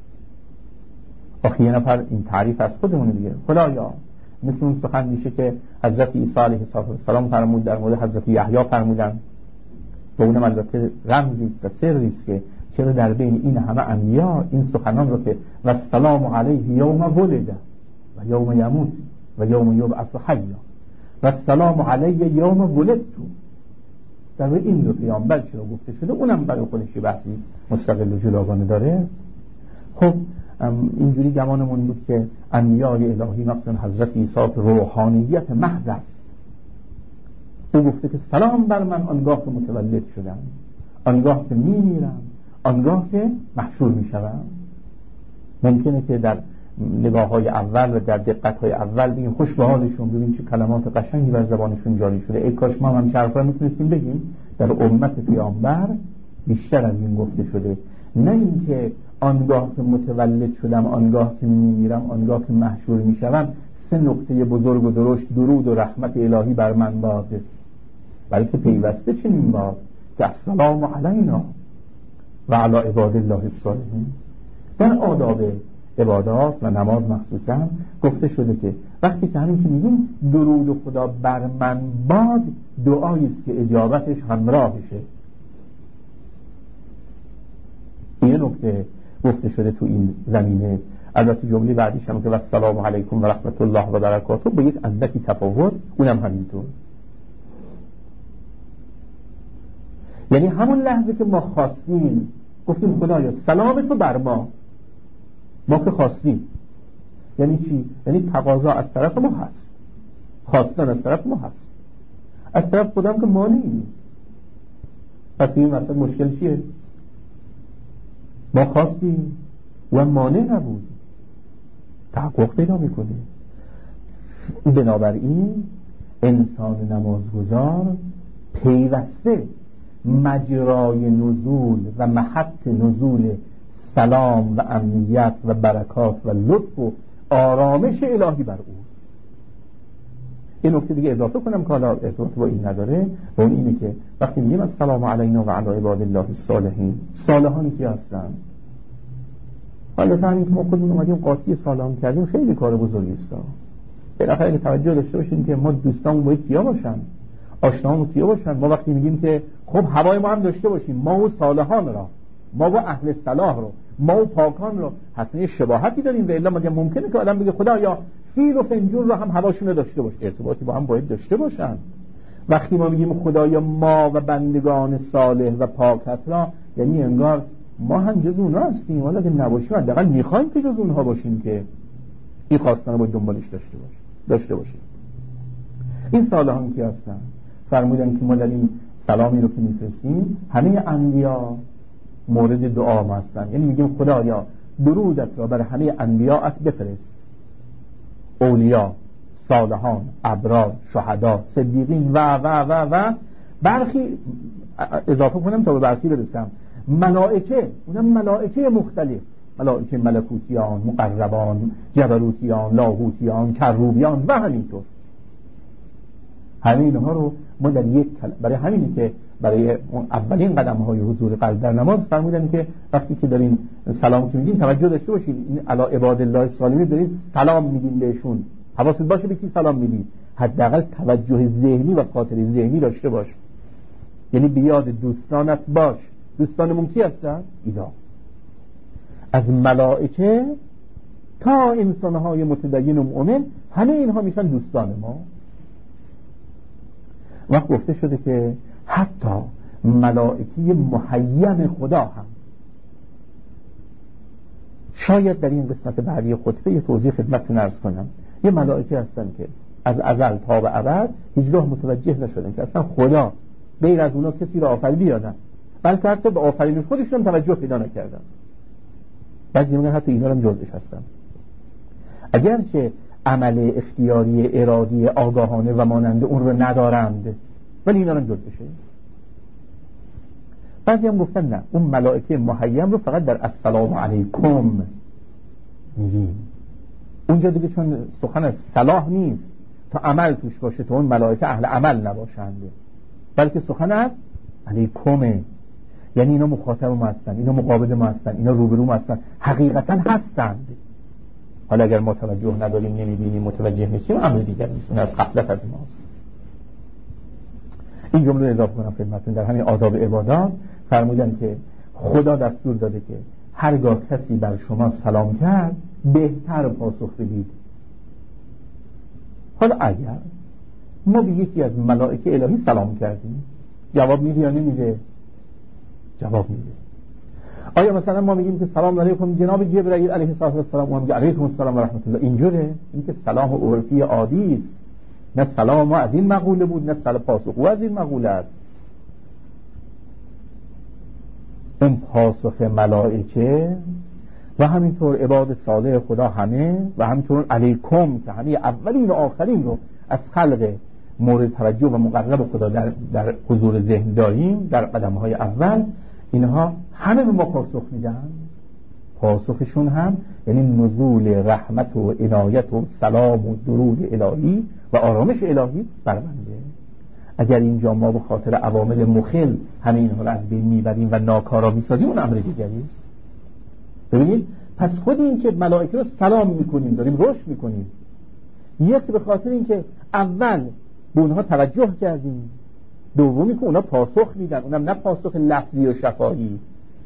آخه یه نفر این تعریف از خودمونه دیگه، خدایا، مثل اون سخن میشه که حضرت عیسی علیه السلام فرمود در مورد حضرت یحیی فرمودن، و اونم البته رمزی و سری است که چرا در بین این همه انبیا این سخنان رو که و السلام علیه یوم ولد و یوم یموت و یوم یبعث حیا و السلام علیه یوم ولدت، در بین این دو پیامبر چرا گفته شده، اونم برای خودش بحثی مستقل و جداگانه داره. خب اینجوری گمانمون بود که انبیاء الهی مثلا حضرت عیسی روحانیت محض است. او گفته که سلام بر من آنگاه که متولد شدم، آنگاه که میمیرم، آنگاه که محشور میشوم. ممکنه که در نگاه های اول و در دقت های اول بگیم خوش به حالشون، ببین چه کلمات قشنگی بر زبانشون جاری شده، ای کاش ما هم چه حرفا میتونستیم بگیم. در امت پیامبر بیشتر از این گفته شده، نه اینکه آنگاه که متولد شدم، آنگاه که میمیرم، آنگاه که محشور میشوم سه نقطه بزرگ و درشت درود و رحمت الهی بر من باد، بلکه پیوسته چنین باد که السلام علینا و علی عباد الله الصالحین. در آداب عبادات و نماز مخصوصا گفته شده که وقتی که همین که میگیم درود خدا بر من باد، دعایی است که اجابتش همراهشه. این نکته گفته شده تو این زمینه. البته جمله بعدیش هم که السلام علیکم و رحمت الله و برکاته با یک اندکی تفاوت، اونم همینطور. یعنی همون لحظه که ما خواستیم گفتیم خدایا سلام تو بر ما، ما که خواستیم. یعنی چی؟ یعنی تقاضا از طرف ما هست، خواستن از طرف ما هست، از طرف خودم که مانعی نیست. پس این مثلا مشکل چیه؟ ما خواستیم و مانع نبود، تحقق پیدا میکنه. بنابراین انسان نمازگزار پیوسته مجرای نزول و محط نزول سلام و امنیت و برکات و لطف و آرامش الهی بر او. این نکته دیگه اضافه کنم که حالا ارتباط با این نداره، و اون اینه که وقتی میگیم السلام علینا و علی عباد الله الصالحین، صالحانی کی هستن؟ حالا همین که ما خودمون اومدیم قاطی سلام کردیم خیلی کار بزرگی است. بالاخره اگه توجه داشته باشین که ما دوستامون باید کیا باشن، آشنامون کیا باشن. ما وقتی میگیم که خب هوای ما هم داشته باشیم، ما و صالحان را، ما و اهل صلاح رو، ما و پاکان رو، حتما یه شباهتی داریم. و الا مگه ممکنه که آدم بگه خدایا فیل و فنجون رو هم هواشون رو داشته باشه؟ ارتباطی با هم باید داشته باشن. وقتی ما میگیم خدایا ما و بندگان صالح و پاکت را، یعنی انگار ما هم جز اونها هستیم، ولی اگه نباشیم حداقل میخوایم که جز اونها باشیم که این خواستن رو باید دنبالش داشته باشیم داشته باشیم. این صالحان کی هستن؟ فرمودن که ما در این سلامی رو که میفرستیم همه انبیا مورد دعا ما هستن، یعنی میگیم خدایا درودت را بر همه انبیاءت بفرست، اولیا، صالحان، ابرار، شهدا، صدیقین و و و و برخی اضافه کنم تا به برخی برسم، ملائکه، اونم ملائکه مختلف، ملائکه ملکوتیان، مقربان، جبروتیان، لاهوتیان، کروبیان و همینطور. همه اینها رو ما در یک کلمه، برای همینی که برای اولین قدم های حضور قلب در نماز فرمودن که وقتی که دارین سلام که میگین توجه داشته باشین، این علی عباد الله الصالحین دارین سلام میگین بهشون، حواست باشه به کی سلام میدی، حداقل توجه ذهنی و خاطر ذهنی داشته باش، یعنی به یاد دوستانت باش. دوستانمون کی هستن؟ اینا از ملائکه تا انسانهای متدین و مؤمن، همه اینها میشن دوستان ما. وقت گفته شده که حتی ملائکه محیم خدا هم، شاید در این قسمت بعدی خطبه یه توضیح خدمتتون عرض کنم، یه ملائکه هستن که از ازل تا به ابد هیچگاه متوجه نشدن که اصلا خدا غیر از اونا کسی را آفریده یا نه، بلکه حتی به آفرینش خودشون توجه پیدا نکردن. بعضی میگن حتی اینا هم جزءش هستن، اگرچه عمل اختیاری ارادی آگاهانه و مانند اون رو ندارند، ولی اینا هم جزءشه. بعضی هم گفتن نه، اون ملائکه محیم رو فقط در السلام علیکم میگیم، اونجا دیگه چون سخن از صلاح نیست تا عمل توش باشه، تا اون ملائکه اهل عمل نباشند، بلکه سخن از علیکمه، یعنی اینا مخاطب ما هستن، اینا مقابل ما هستن، اینا روبرو ما هستن، حقیقتا هستند. حالا اگر ما توجه نداریم، نمیبینیم، متوجه نیستیم، امر دیگر نیست، اون از غفلت از ماست. این جمله اضافه کنم خدمتتون، در همین آداب عبادات فرمودن که خدا دستور داده که هرگاه کسی بر شما سلام کرد بهتر پاسخ بدید. حالا اگر ما به یکی از ملائکه الهی سلام کردیم، جواب میده یا نمیده؟ جواب میده. آیا مثلا ما میگیم که سلام علیکم جناب جبرئیل علیه السلام، و میگه علیکم السلام و رحمت الله، اینجوره؟ این که سلام عرفی عادی است، نه سلام ما از این مقوله بود، نه سلام پاسخ او از این مقوله است. اون پاسخ ملائکه و همینطور عباد صالح خدا همه، و همینطور علیکم که همه اولین و آخرین رو از خلق مورد توجه و مقرب خدا در, در حضور ذهن داریم در قدم‌های اول، اینها همه به ما پاسخ میدن. پاسخشون هم یعنی نزول رحمت و عنایت و سلام و درود الهی و آرامش الهی بر بنده. اگر اینجا ما به خاطر عوامل مخل همه اینها رو از بین میبریم و ناکارا میسازیم، اون امر دیگری است. ببینید، پس خود این که ملائکه رو سلام میکنیم، داریم رشد میکنیم، یک به خاطر این که اول به اونها توجه کردیم، دومی که اونها پاسخ میدن، اونم نه پاسخ لفظی و شفاهی.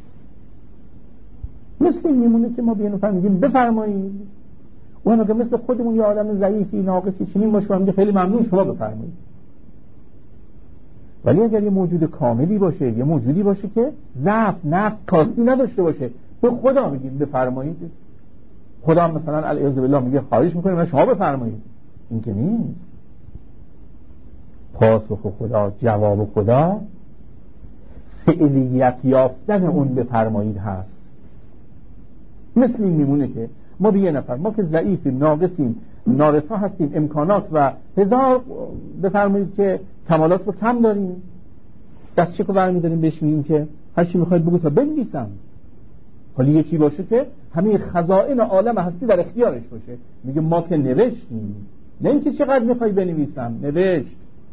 مثل این میمونه که ما به اینو میگیم بفرمایید، اونم که مثل خودمون یه آدم ضعیفی ناقصی چنین باشه، میگه خیلی ممنون شما بفرمایید. ولی اگر یه موجود کاملی باشه، یه موجودی باشه که ضعف، نقص، کاستی نداشته باشه، به خدا میگیم بفرمایید. خدا مثلا علیه بالله میگه خواهش میکنیم شما بفرمایید، این که نیست. پاسخ خدا، جواب خدا، فعلیت یافتن اون بفرمایید هست. مثل این میمونه که ما به یه نفر، ما که ضعیفیم، ناقصیم، نارسا هستیم، امکانات و هزار بفرمایید که کمالات رو کم داریم، دست چکو برمی داریم بهش میگیم که هر چی میخواید بگو تا بنویسم. حالی یکی باشه که همه خزائن عالم هستی در اختیارش باشه، میگه ما که نوشتیم، نه اینکه چقدر میخوای بنویسم، نوشت.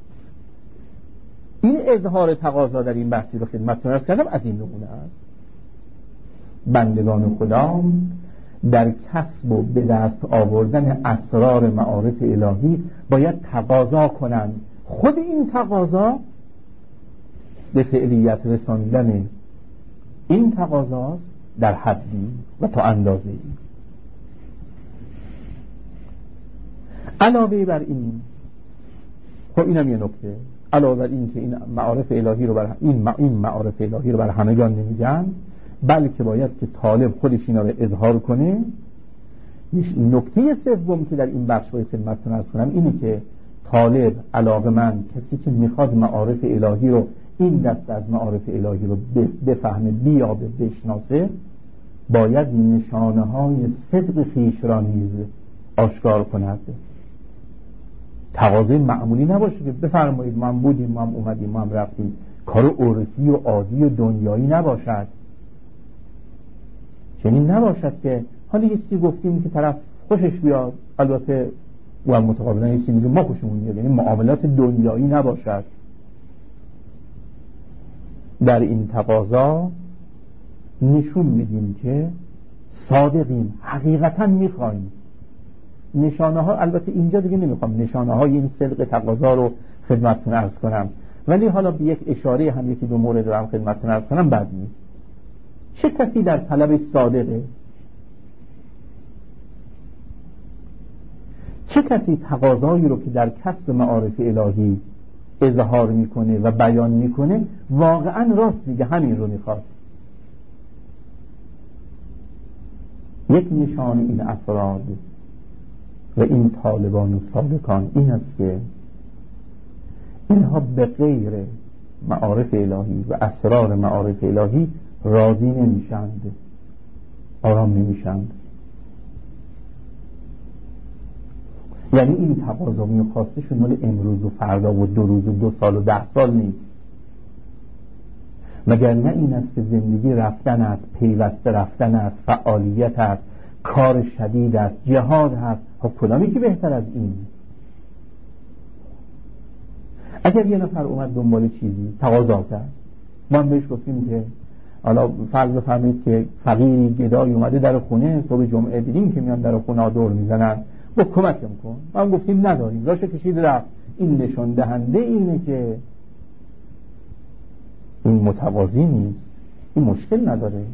این اظهار تقاضا در این بحثی رو خدمتتون عرض کردم از این نمونه است. بندگان خدا در کسب و به دست آوردن اسرار معارف الهی باید تقاضا کنند. خود این تقاضا به فعلیت رساندن این تقاضاست در حدی و تا اندازه‌ای. علاوه بر این، خب اینم یه نکته، علاوه بر این که این معارف الهی رو بر این این معارف الهی رو بر همگان نمیگن، بلکه باید که طالب خودش اینا رو اظهار کنه. نکته سوم که در این بخش باید خدمتتون عرض کنم اینه که طالب، علاقه‌مند، کسی که میخواد معارف الهی رو، این دست از معارف الهی رو بفهمه، بیابه، بشناسه، باید نشانه های صدق خویش را نیز آشکار کند. تقاضای معمولی نباشه که بفرمایید ما هم بودیم، ما هم اومدیم، ما هم رفتیم. کار عرفی و عادی و دنیایی نباشد. چنین نباشد که حالا یه چیزی گفتیم که طرف خوشش بیاد، البته و متقابلا یه چیزی میگه ما خوشمون بیاد، یعنی معاملات دنیایی نباشد. در این تقاضا نشون میدیم که صادقیم، حقیقتا میخوایم. نشانه ها البته اینجا دیگه نمیخوام نشانه های این صدق تقاضا رو خدمتتون عرض کنم، ولی حالا به یک اشاره هم یکی دو مورد رو هم خدمتتون عرض کنم بد نیست. چه کسی در طلب صادقه؟ چه کسی تقاضایی رو که در کسب معارف الهی اظهار میکنه و بیان میکنه واقعا راست میگه، همین رو میخواد؟ یک نشان این افراد و این طالبان و صادقان این است که اینها به غیر معارف الهی و اسرار معارف الهی راضی نمیشند، آرام نمیشند. یعنی این تقاضا میخواستشون مال امروز و فردا و دو روز و دو سال و ده سال نیست، مگر نه این است که زندگی رفتن است، پیوسته رفتن است، فعالیت است، کار شدید است، جهاد هست. خب کدامی که بهتر از این؟ اگر یه نفر اومد دنبال چیزی تقاضا کرد، ما هم بهش گفتیم که حالا فرض بفرمایید که فقیری گدایی اومده در خونه، صبح جمعه دیدیم که میان در خونه دور میزنن، با کمکم کن. ما هم گفتیم نداریم، راشه کشید رفت. این نشان دهنده اینه که این متوازی نیست، این مشکل نداره.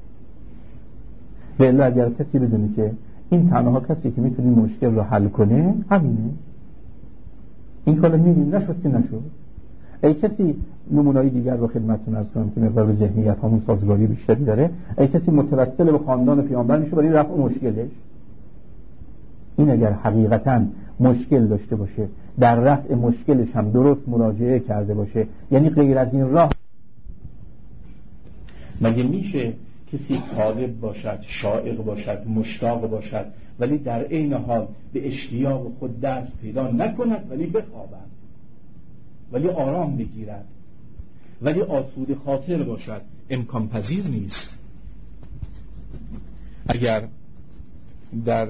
ولی اگر کسی بدونه که این تنها کسی که میتونه مشکل رو حل کنه همینه، این کارو میبینیم، نشد که نشد. ای کسی نمونه‌ای دیگر رو خدمتتون عرض کنم که مقدار به ذهنیت همون سازگاری بیشتری داره. ای کسی متوسل به خاندان پیامبر میشه برای رفع مشکلش. این اگر حقیقتاً مشکل داشته باشه، در رفع مشکلش هم درست مراجعه کرده باشه، یعنی غیر از این راه، مگه میشه کسی طالب باشد، شائق باشد، مشتاق باشد، ولی در عین حال به اشتیاق خود دست پیدا نکند، ولی بخوابد، ولی آرام بگیرد، ولی آسوده خاطر باشد؟ امکان پذیر نیست. اگر در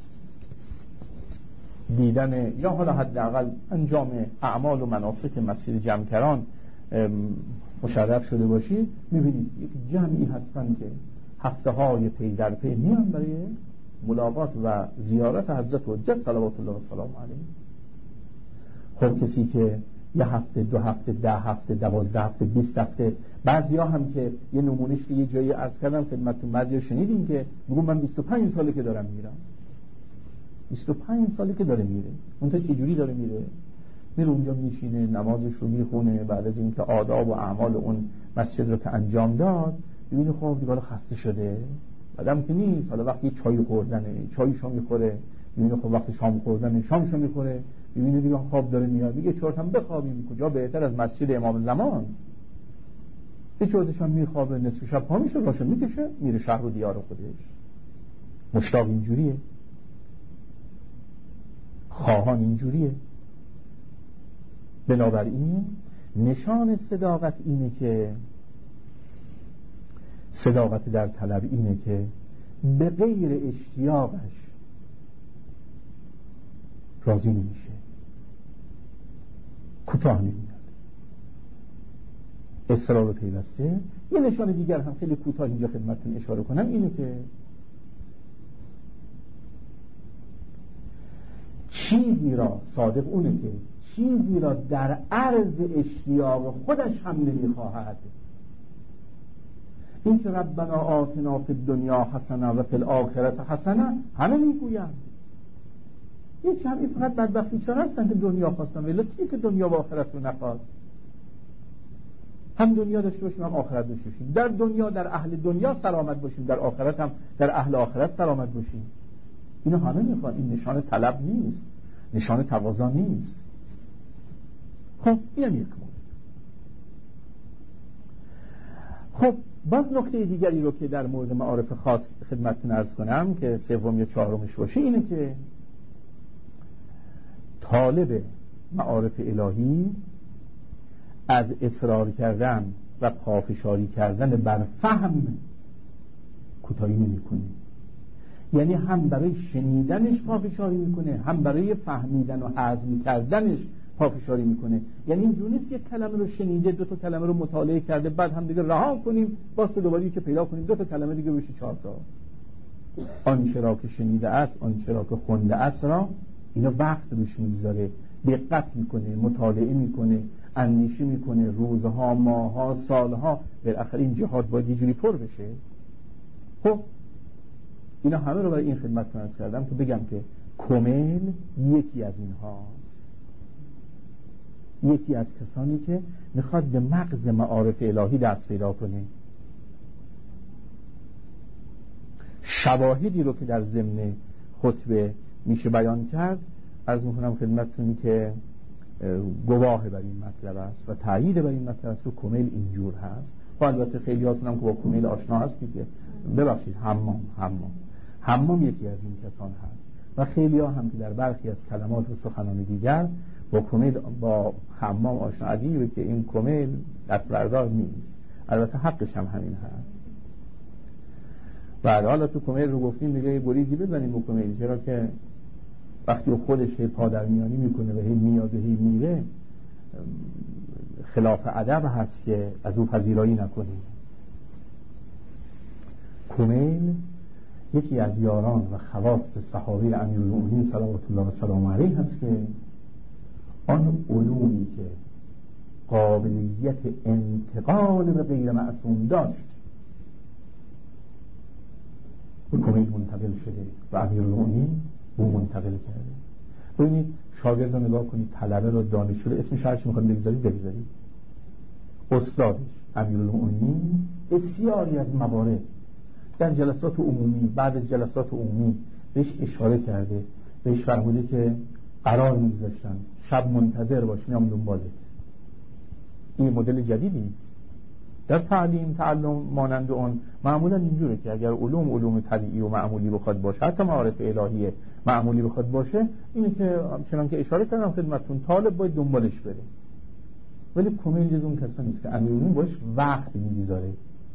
دیدن یا حالا حداقل انجام اعمال و مناسک مسیر جمکران مشرف شده باشید، میبینید یک جمعی هستن که هفته های پی در پی میان برای ملاقات و زیارت حضرت حجت صلوات الله و سلام علیه. خب کسی که یه هفته، دو هفته، ده هفته، دوازده هفته، بیست هفته، بعضی ها هم که یه نمونش که یه جایی عرض کردم خدمتتون، بعضی ها شنیدین که میگم من بیست و پنج ساله که دارم میرم، بیست و پنج ساله که داره میره. اون تا چه جوری داره میره؟ میره اونجا میشینه، نمازش رو میخونه، بعد از اینکه آداب و اعمال اون مسجد رو که انجام داد ببینه خب دیگه خسته شده، بعدم که نیست، حالا وقتی چای خوردنه چایشو میخوره، ببینه خب وقتی شام خوردنه شامشو میخوره، ببینه دیگه خواب داره میاد، میگه چرت هم بخوابیم، کجا بهتر از مسجد امام زمان. یه چرتش هم میخوابه، نصف شب پا میشه، راشو میکشه، میره شهر و دیار خودش. مشتاق اینجوریه، خواهان اینجوریه. بنابراین نشان صداقت اینه که صداقت در طلب اینه که به غیر اشتیاقش راضی نمیشه، کوتاه نمیاد، اصرار و پیوسته. یه نشان دیگر هم خیلی کوتاه اینجا خدمتتون اشاره کنم اینه که چیزی را، صادق اونه که چیزی را در عرض اشتیاق خودش هم نمیخواهد. این که ربنا آتنا فی الدنیا حسنه و فی الاخرة حسنه همه میگویند، یه جمعی فقط بدبخت بیچاره هستن که دنیا خواستن، ولی کی که دنیا و آخرت رو نخواد؟ هم دنیا داشته باشیم هم آخرت داشته باشیم، در دنیا در اهل دنیا سلامت باشیم، در آخرت هم در اهل آخرت سلامت باشیم. اینو همه میخوان. این نشان طلب نیست، نشان تقاضا نیست. خب اینم یک مورد. خب باز نکته دیگری رو که در مورد معارف خاص خدمتتون عرض کنم که سوم یا چهارمش باشه اینه که طالب معارف الهی از اصرار کردن و پافشاری کردن بر فهم کوتاهی نمی‌کنه. یعنی هم برای شنیدنش پافشاری میکنه، هم برای فهمیدن و هضم کردنش پافشاری میکنه. یعنی اینجوری نیست یک کلمه رو شنیده، دو تا کلمه رو مطالعه کرده، بعد هم دیگه رها کنیم، باز تو دوباره که پیدا کنیم دو تا کلمه دیگه بشه چهار تا. آنچه را که شنیده است، آنچه را که خونده است را اینا وقت روش میگذاره، دقت میکنه، مطالعه میکنه، اندیشه میکنه، روزها، ماهها، سالها. بالاخره این جهاد باید یه جوری پر بشه. خب اینا همه رو برای این خدمت کنم کردم که بگم که کمیل یکی از اینهاست، یکی از کسانی که میخواد به مغز معارف الهی دست پیدا کنه. شواهدی رو که در ضمن خطبه میشه بیان کرد عرض میکنم خدمتتون که گواه بر این مطلب است و تایید بر این مطلب است که کمیل اینجور هست. و البته خیلی هاتونم که با کمیل آشنا هستید که ببخشید حمام حمام حمام یکی از این کسان هست و خیلی ها هم که در برخی از کلمات و سخنان دیگر با کمیل با حمام آشنا. عجیبه که این کمیل دستبردار نیست، البته حقش هم همین هست. و حالا تو کمیل رو گفتیم دیگه یه گریزی بزنیم با کمیل، چرا که وقتی خودش هی پادرمیانی میکنه و هی میاد و هی میره خلاف ادب هست که از او پذیرایی نکنیم. کمیل یکی از یاران و خواص صحابه امیرالمؤمنین صلوات الله و سلام علیه هست که آن علومی که قابلیت انتقال به غیر معصوم داشت به کمیل منتقل شده و امیرالمؤمنین او منتقل کرده. ببینید شاگرد رو نگاه کنید، طلبه رو، دانشجو رو، اسمش هرچی میخواد بگذارید بگذارید، استادش امیرالمؤمنین بسیاری از موارد در جلسات عمومی بعد از جلسات عمومی بهش اشاره کرده، بهش فرموده که قرار میگذاشتن شب منتظر باش میام دنبالت. این مدل جدیدی است در تعلیم تعلم مانند اون. معمولا اینجوره که اگر علوم علوم طبیعی و معمولی بخواد باشه، حتی معارف الهی معمولی بخواد باشه، اینه که چنان که اشاره کردم خدمتتون طالب باید دنبالش بره. ولی کمیل جز اون کسا نیست که امیرالمؤمنین باش وقت میگذاره.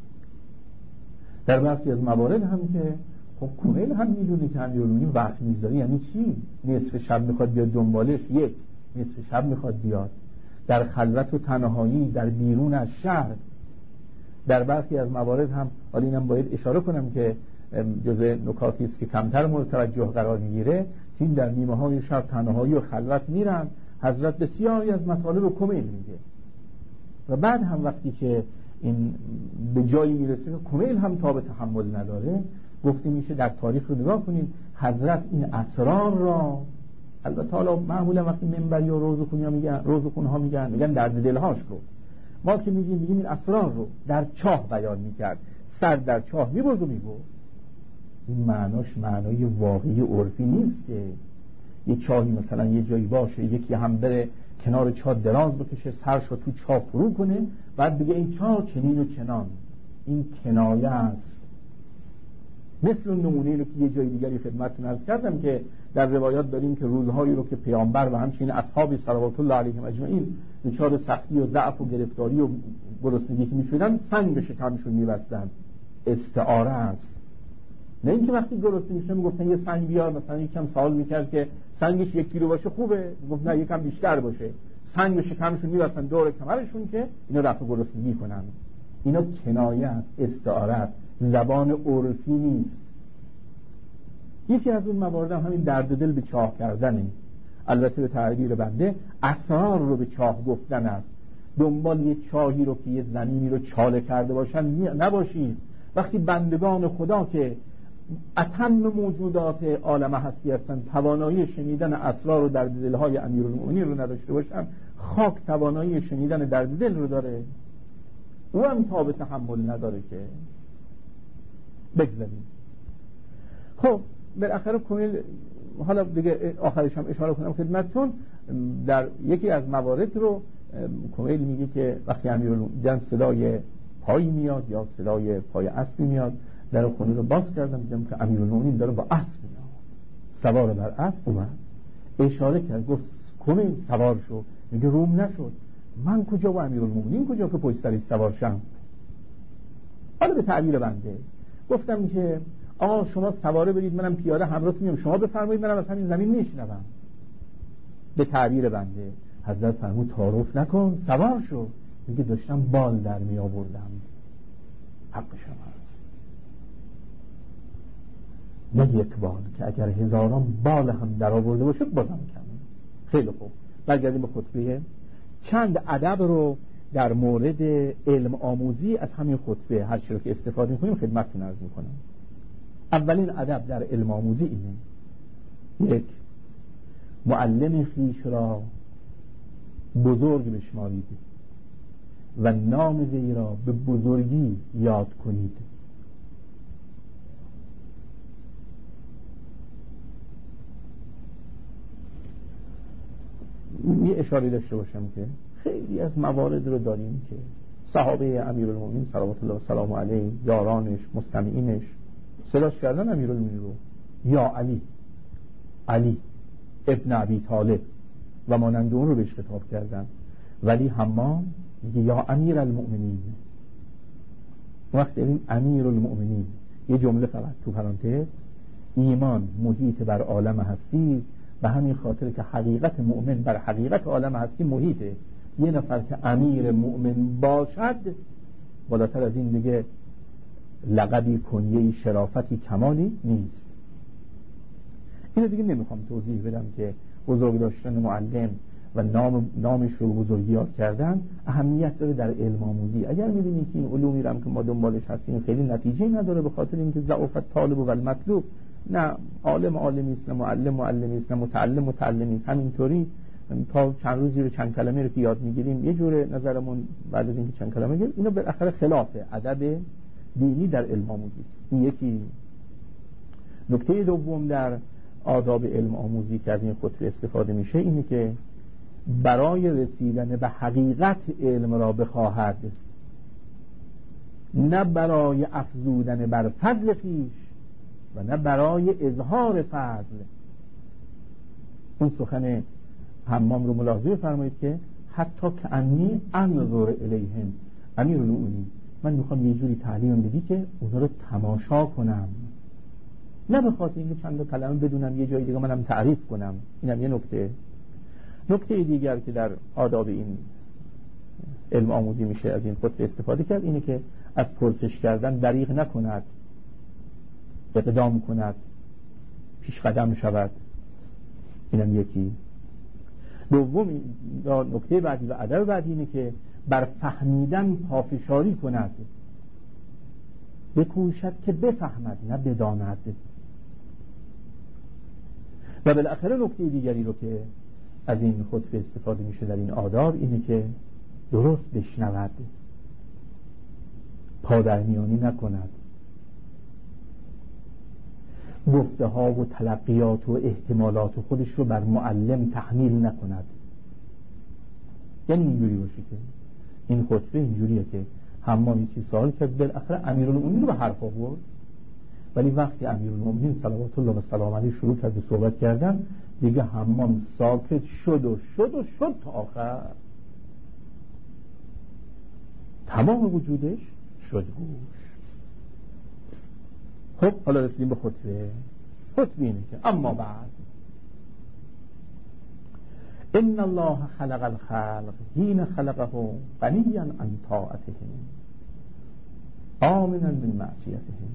در برخی از موارد هم که خب کمیل هم میدونه که امیرالمؤمنین وقت میگذاره. یعنی چی؟ نصف شب میخواد بیاد دنبالش، یک نصف شب میخواد بیاد در خلوت و تنهایی در بیرون از شهر. در برخی از موارد هم، حالا اینم باید اشاره کنم که جزء نکاتی است که کمتر مورد توجه قرار میگیره، این در نیمه های شب تنهایی و خلوت میرن، حضرت بسیاری از مطالب رو کمیل میگه و بعد هم وقتی که این به جایی میرسه که کمیل هم تاب تحمل نداره، گفته میشه در تاریخ رو نگاه کنیم حضرت این اسرار را، البته حالا معمولا وقتی منبری و روزخونی ها میگن روزخون ها میگن میگن درد دلهاش رو، ما که میگیم میگیم این اسرار رو در چاه بیان میکرد، سر در چاه میبرد و میبرد. این معناش معنای واقعی عرفی نیست که یه چاهی مثلا یه جایی باشه یکی هم بره کنار چاه دراز بکشه سرشو تو چاه فرو کنه بعد بگه این چاه چنین و چنان. این کنایه است. مثل اون نمونه رو که یه جای دیگری خدمتتون عرض کردم که در روایات داریم که روزهایی رو که پیامبر و همچنین اصحاب صلوات الله علیهم اجمعین دچار سختی و ضعف و گرفتاری و گرسنگی که میشدن سنگ به شکمشون میبستن. استعاره است، نه اینکه وقتی گرسنه میشدن میگفتن یه سنگ بیار، مثلا یکم سوال میکرد که سنگش یک کیلو باشه خوبه، گفت نه یکم بیشتر باشه، سنگ به شکمشون میبستن دور کمرشون که اینا رفع گرسنگی کنن. اینا کنایه است، استعاره است، زبان عرفی نیست. یکی از اون موارد هم همین درد دل به چاه کردنه، البته به تعبیر بنده اسرار رو به چاه گفتن است. دنبال یه چاهی رو که یه زمینی رو چاله کرده باشن نباشید. وقتی بندگان خدا که اتم موجودات عالم هستی هستند، توانایی شنیدن اسرار و درد دلهای امیرالمومنین رو نداشته باشن، خاک توانایی شنیدن درد دل رو داره، او هم تاب تحمل نداره که بگذاریم. خب بالاخره کمیل، حالا دیگه آخرش هم اشاره کنم خدمتتون، در یکی از موارد رو کمیل میگه که وقتی امیرالمومنین صدای پایی میاد یا صدای پای اسبی میاد، در خونه رو باز کردم دیدم که امیرالمومنین داره با اسب میاد، سوار بر اسب اومد، اشاره کرد گفت کمیل سوار شو. میگه روم نشد، من کجا و امیرالمومنین کجا که پشت سرش سوار شم؟ حالا به تعبیر بنده گفتم که آقا شما سواره برید، منم پیاده همراهتون میام، شما بفرمایید منم از همین زمین میشنوم. به تعبیر بنده حضرت فرمود تعارف نکن، سوار شو. میگه داشتم بال در می آوردم. حق شما هست، نه یک بال که اگر هزاران بال هم در آورده باشه بازم کم. خیلی خوب، برگردیم به خطبه. چند ادب رو در مورد علم آموزی از همین خطبه هر چی رو که استفاده می‌کنیم خدمتتون عرض می‌کنم. اولین ادب در علم آموزی اینه: یک، معلم خویش را بزرگ بشمارید و نام وی را به بزرگی یاد کنید. یه اشاره داشته باشم که خیلی از موارد رو داریم که صحابه امیرالمومنین صلوات الله و سلام علیه، یارانش، مستمعینش صداش کردن امیرالمومنین رو یا علی، علی ابن ابی طالب و مانند اون رو بهش خطاب کردن. ولی حمام میگه یا امیرالمومنین. وقت این امیرالمومنین یه جمله فقط تو پرانتز، ایمان محیط بر عالم هستی است، به همین خاطر که حقیقت مؤمن بر حقیقت عالم هستی محیطه. یه نفر که امیر مؤمن باشد بالاتر از این دیگه لقبی، کنیه‌ای، شرافتی، کمالی نیست. اینو دیگه نمیخوام توضیح بدم که بزرگ داشتن معلم و نام نامش رو بزرگی یاد کردن اهمیت داره در علم آموزی. اگر می‌بینید که این علومی رو هم که ما دنبالش هستیم خیلی نتیجه نداره به خاطر اینکه ضعف طالب و المطلوب، نه عالم عالمی است، نه معلم معلمی است، نه متعلم متعلمی است، همینطوری تا چند روزی رو چند کلمه رو که یاد میگیریم یه جوره نظرمون بعد از اینکه چند کلمه گیر اینو بالاخره خلاف ادب دینی در علم آموزی است. این یکی. نکته دوم در آداب علم آموزی که از این خطبه استفاده میشه اینه که برای رسیدن به حقیقت علم را بخواهد، نه برای افزودن بر فضل خویش و نه برای اظهار فضل. اون سخن حمام رو ملاحظه فرمایید که حتی که انی انظر الیهم، امیرالمومنین من میخوام یه جوری تعلیم بدی که اونا رو تماشا کنم، نه به خاطر اینکه چند کلمه بدونم یه جای دیگه منم تعریف کنم. اینم یه نکته. نکته دیگر که در آداب این علم آموزی میشه از این خطبه استفاده کرد اینه که از پرسش کردن دریغ نکند، اقدام کند، پیش قدم شود. اینم یکی. دوم نکته بعدی و ادب بعدی اینه که بر فهمیدن پافشاری کند، بکوشد که بفهمد نه بداند. و بالاخره نکته دیگری رو که از این خطبه استفاده میشه در این آداب اینه که درست بشنود، پادرمیانی نکند، گفته ها و تلقیات و احتمالات خودش رو بر معلم تحمیل نکند. یعنی اینجوری باشه که این خطبه اینجوریه که حمام چی سوال کرد، بالاخره امیرالمومنین رو به حرف آورد، ولی وقتی امیرالمومنین صلوات الله و سلام علیه شروع کرد به صحبت کردن دیگه حمام ساکت شد و شد و شد تا آخر تمام وجودش شد گوش. خب حالا رسیدیم به خطبه. خطبه اینه که اما بعد ان الله خلق الخلق حين خلقه غنیا عن طاعتهم آمنا من معصیتهم.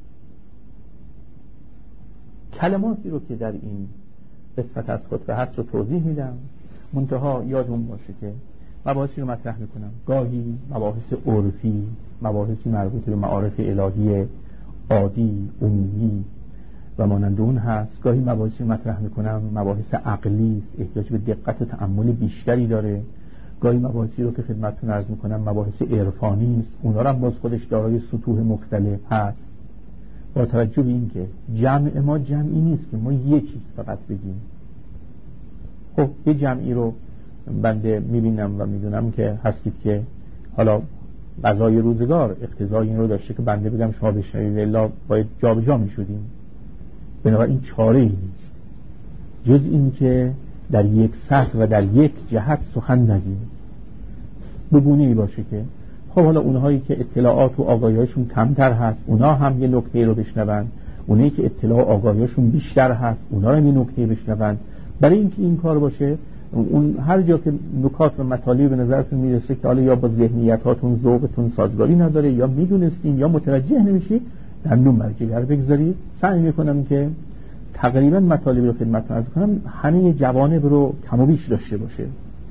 کلماتی رو که در این قسمت از خطبه هست رو توضیح میدم، منتها یادمون باشه که مباحثی رو مطرح میکنم، گاهی مباحث عرفی، مباحثی مربوط به معارف الهی عادی، عمومی و مانند اون هست. گاهی مباحثی مطرح میکنم مباحث عقلی است، احتیاج به دقت و تأمل بیشتری داره. گاهی مباحثی رو که خدمتتون عرض میکنم مباحث عرفانی است، اونا رو هم باز خودش دارای سطوح مختلف هست. با توجه به این که جمع ما جمعی نیست که ما یک چیز فقط بگیم. خب یه جمعی رو بنده میبینم و میدونم که هستید که حالا قضای روزگار اقتضای این رو داشته که بنده بگم شما بشنوید، الا باید جا به جا میشدیم. بنابراین چاره ای نیست جز این که در یک سطح و در یک جهت سخن نگیم، به گونه‌ای باشه که خب حالا اونهایی که اطلاعات و آگاهیشون کمتر هست اونا هم یه نکته رو بشنون، اونایی که اطلاع و آگاهیشون بیشتر هست اونا هم یه نکته بشنون. برای اینکه این کار باشه، اون هر جا که نکات و مطالب به نظرتون میرسه که حالا یا با ذهنیتاتون ذوقتون سازگاری نداره یا میدونستین یا متوجه نمیشید، دندون بر جگر بگذارید. سعی میکنم که تقریبا مطالب رو خدمتتون عرض کنم همه جوانب رو کم و بیش داشته باشه.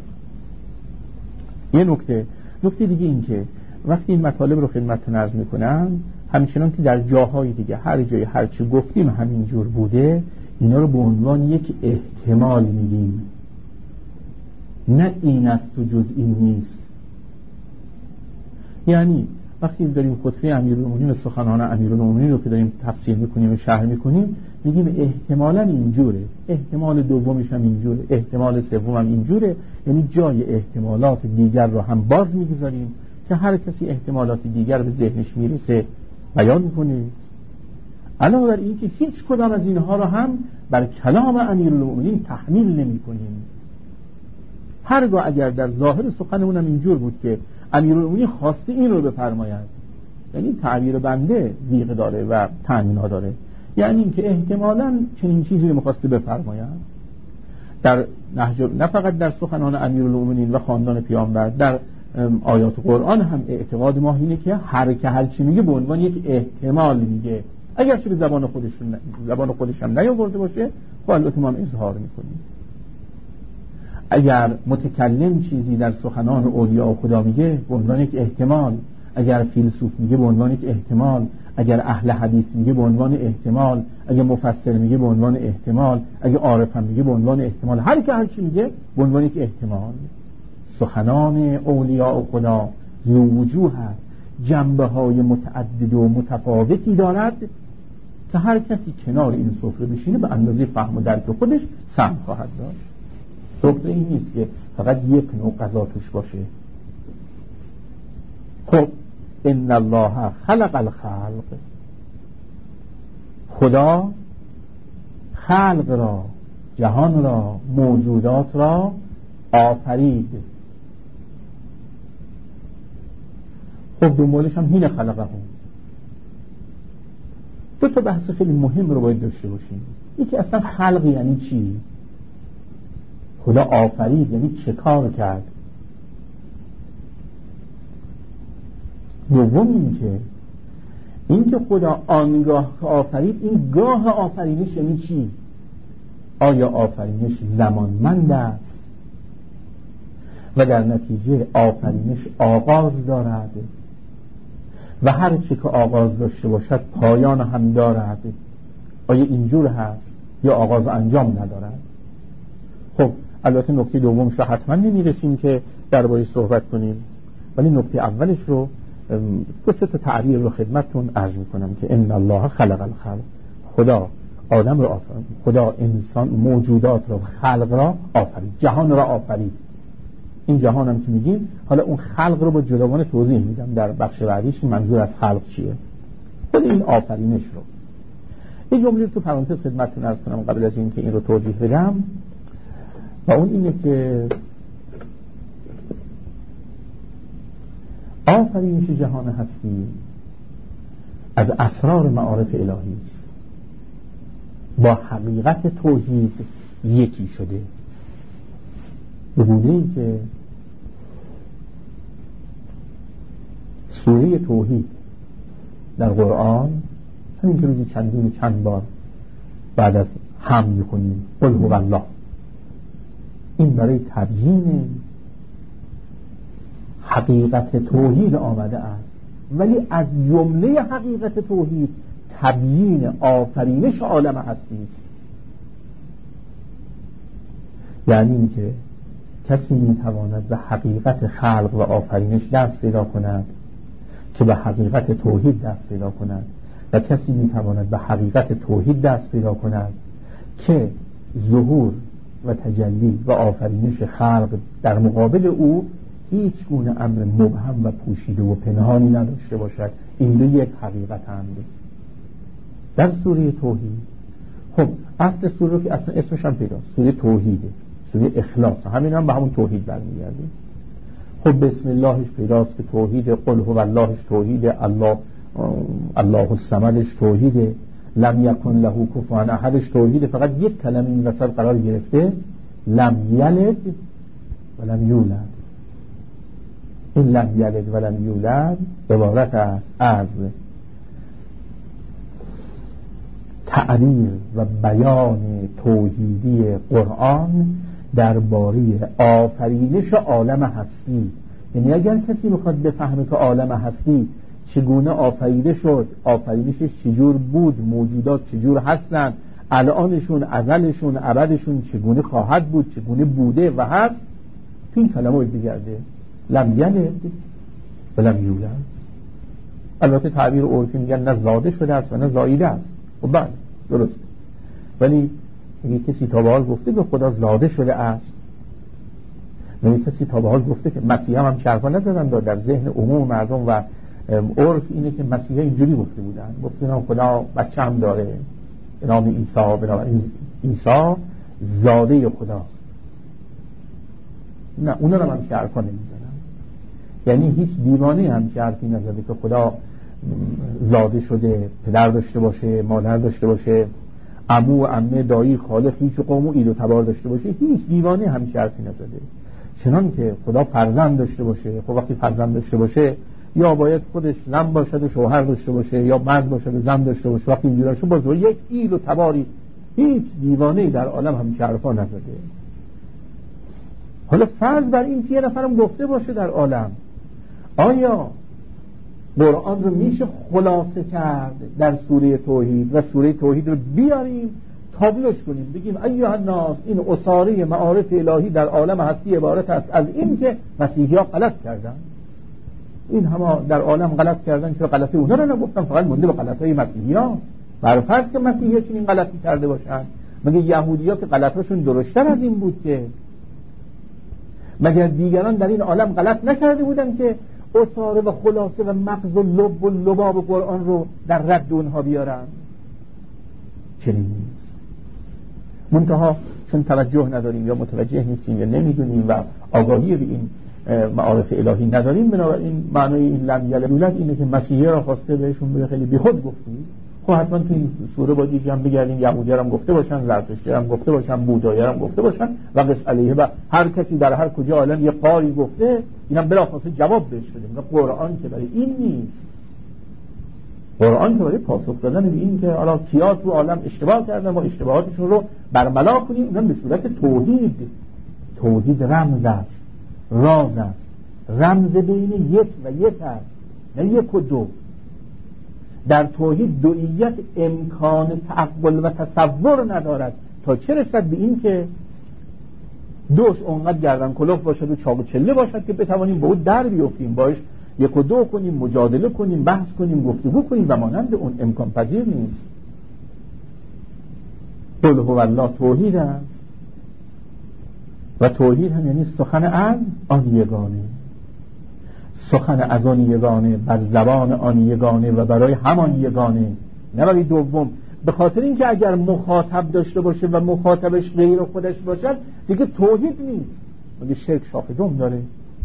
یه نکته نکته دیگه این که وقتی این مطالب رو خدمتتون عرض میکنم، همچنان که در جاهای دیگه هر جای هر چی گفتیم همینجور بوده، اینا رو به عنوان یک احتمال میگیم، نه این است و جز این نیست. یعنی وقتی داریم خطبه امیرالمومنین و سخنان امیرالمومنین رو که داریم تفسیر میکنیم و شرح میکنیم، میگیم احتمالاً اینجوره، احتمال دومش هم اینجوره، احتمال سوم هم اینجوره. یعنی جای احتمالات دیگر رو هم باز میگذاریم که هر کسی احتمالات دیگر به ذهنش میرسه بیان میکنه. علاوه بر این که هیچ کدام از اینها رو هم بر کلام امیرالمومنین تحمیل نمی کنیم. هرگاه اگر در ظاهر سخنمون هم اینجور بود که امیرالمومنین خواسته این رو بفرماید، یعنی تعبیر بنده زیغ داره و تأمینا داره، یعنی این که احتمالاً چنین چیزی رو می‌خواسته بفرماید. در نهج نه فقط در سخنان امیرالمومنین و خاندان پیامبر، در آیات قرآن هم اعتقاد ما اینه که هر که هر چی میگه به عنوان یک احتمال میگه، اگر چه به زبان خودشون زبان خودش هم نیاورده باشه، خب البته ما هم اظهار میکنیم. اگر متکلم چیزی در سخنان اولیاء و خدا میگه به عنوان یک احتمال، اگر فیلسوف میگه به عنوان یک احتمال، اگر اهل حدیث میگه به عنوان احتمال، اگر مفسر میگه به عنوان احتمال، اگر عارف هم میگه به عنوان احتمال، هر که هر چی میگه به عنوان یک احتمال. سخنان اولیاء و خدا ذو وجوه هست، جنبه های متعدد و متفاوتی دارد که هر کسی کنار این سفره بشینه به اندازه فهم و درک خودش سهم خواهد داشت. سفره این نیست که فقط یک نوع غذا توش باشه. خب ان الله خلق الخلق، خدا خلق را، جهان را، موجودات را آفرید. خب دنبالش هم هین خلقه هم. دو تا بحث خیلی مهم رو باید داشته باشیم. یکی اصلا خلق یعنی چی؟ خدا آفرید یعنی چه کار کرد؟ دوم این که این که خدا آنگاه آفرید، این گاه آفرینش یعنی چی؟ آیا آفرینش زمانمند است و در نتیجه آفرینش آغاز دارد و هر چی که آغاز داشته باشد پایان هم دارد؟ آیا اینجور هست یا آغاز انجام ندارد؟ خب البته نکته دومش رو حتما نمیرسیم که درباره صحبت کنیم، ولی نکته اولش رو دو سه تا تعبیر رو خدمتتون عرض میکنم که ان الله خلق الخلق، خدا آدم را آفرید، خدا انسان موجودات را خلق را آفرید، جهان را آفرید. این جهان هم که میگیم، حالا اون خلق رو با جداگانه توضیح میدم در بخش بعدیش منظور از خلق چیه. خود این آفرینش رو یه جمله تو پرانتز خدمتتون عرض کنم قبل از این که این رو توضیح بدم، و اون اینه که آفرینش جهان هستی از اسرار معارف الهی است، با حقیقت توحید یکی شده، به گونه‌ای که سوره توحید در قرآن همین که روزی چندین چند بار بعد از هم می‌کنیم قل هو الله، این برای تبیین حقیقت توحید آمده است، ولی از جمله حقیقت توحید تبیین آفرینش عالم هستی است. یعنی اینکه کسی میتواند به حقیقت خلق و آفرینش دست پیدا کند که به حقیقت توحید دست پیدا کند، و کسی میتواند به حقیقت توحید دست پیدا کند که ظهور و تجلی و آفرینش خلق در مقابل او هیچ گونه امر مبهم و پوشیده و پنهانی نداشته باشد. این دو یک حقیقتند. در سوره توحید، خب اصل سوره که اصلا اسمش هم پیداست، سوره توحیده، سوره اخلاص، همین هم به همون توحید برمیگرده. خب بسم اللهش پیداست که توحید، قل هو اللهش توحیده، الله الله الصمدش توحیده، لم یکن له کفوا احدش توحیده. فقط یک کلمه این وسط قرار گرفته، لم یلد ولم یولد. این لم یلد ولم یولد عبارت است از تعبیر و بیان توحیدی قرآن درباره آفرینش عالم هستی. یعنی اگر کسی بخواد بفهمه که عالم هستی چگونه آفریده شد، آفرینشش چجور بود، موجودات چجور هستن، الانشون، ازلشون، ابدشون چگونه خواهد بود، چگونه بوده و هست، تو این کلمه بگرده لم یلد ولم یولد. البته تعبیر عرفی میگن نه زاده شده است و نه زاییده است. خب بله درست، ولی اگه کسی تا به حال گفته به خدا زاده شده است، یعنی کسی تا به حال گفته که مسیح هم شرفا نزدن در ذهن عموم مردم و عرف اینه که مسیح اینجوری گفته بودن، گفتن خدا بچه هم داره به نام عیسی، بنابراین عیسی زاده خداست. نه اونا رو هم شرفا نمیزنن. یعنی هیچ دیوانه هم شرفی نزده که خدا زاده شده، پدر داشته باشه، مادر داشته باشه، عمو و عمه، دایی، خاله، خویش و قوم و اید و تبار داشته باشه. هیچ دیوانه هم شرفی نزده. چنان که خدا فرزند داشته باشه، خب وقتی فرزند داشته باشه یا باید خودش زن باشد و شوهر داشته باشه، یا مرد باشد و زن داشته باشه. وقتی اینجوری شد باز یک ایل و تباری، هیچ دیوانه‌ای در عالم هم شرفا نزده. حالا فرض بر این که یه نفرم گفته باشه در عالم، آیا قرآن رو میشه خلاصه کرد در سوره توحید و سوره توحید رو بیاریم تابلوش کنیم، بگیم ایها الناس، این اساره معارف الهی در عالم هستی عبارت است از این که مسیحی ها غلط کردن، این همه در عالم غلط کردن، چرا غلطی اونا رو نگفتن، فقط مونده به غلطای مسیحی ها. بر فرض که مسیحی ها چنین غلطی کرده باشن، مگه یهودی ها که غلطاشون درشتر از این بود؟ که مگر دیگران در این عالم غلط نکرده بودن که اساره و خلاصه و مغز و لب و لباب قرآن رو در رد اونها بیارن؟ چنین نیست. منتها چون توجه نداریم یا متوجه نیستیم یا نمیدونیم و آگاهی به این معارف الهی نداریم، بنابراین معنای این لم یلد ولد اینه که مسیحی را خواسته بهشون بگه خیلی بیخود گفتید. خب حتما تو این سوره با دیگه هم بگردیم، یهودی هم گفته باشن، زرتشتی هم گفته باشن، بودایی هم گفته باشن و قص علیه، و هر کسی در هر کجا عالم یه قاری گفته، اینم بلافاصله جواب بهش بده. قرآن که برای این نیست. قرآن که برای پاسخ دادن به این که حالا کیا تو عالم اشتباه کردن ما اشتباهاتشون رو برملا کنیم، اونم به صورت توحید. توحید رمز است، راز است، رمز بین یک و یک است، نه یک و دو. در توحید دوئیت امکان تعقل و تصور ندارد تا چه رسد به این که دوش اونقدر گردن کلوف باشد و چاق و چله باشد که بتوانیم با او در بیفتیم، باش یک و دو کنیم، مجادله کنیم، بحث کنیم، گفتگو کنیم و مانند اون امکان پذیر نیست. قل هو الله توحید است و توحید هم یعنی سخن از آن یگانه، سخن از آن یگانه بر زبان آن یگانه و برای همان یگانه، نه برای دوم. به خاطر اینکه اگر مخاطب داشته باشه و مخاطبش غیر خودش باشد دیگه توحید نیست، مگه شرک شاخ دوم داره.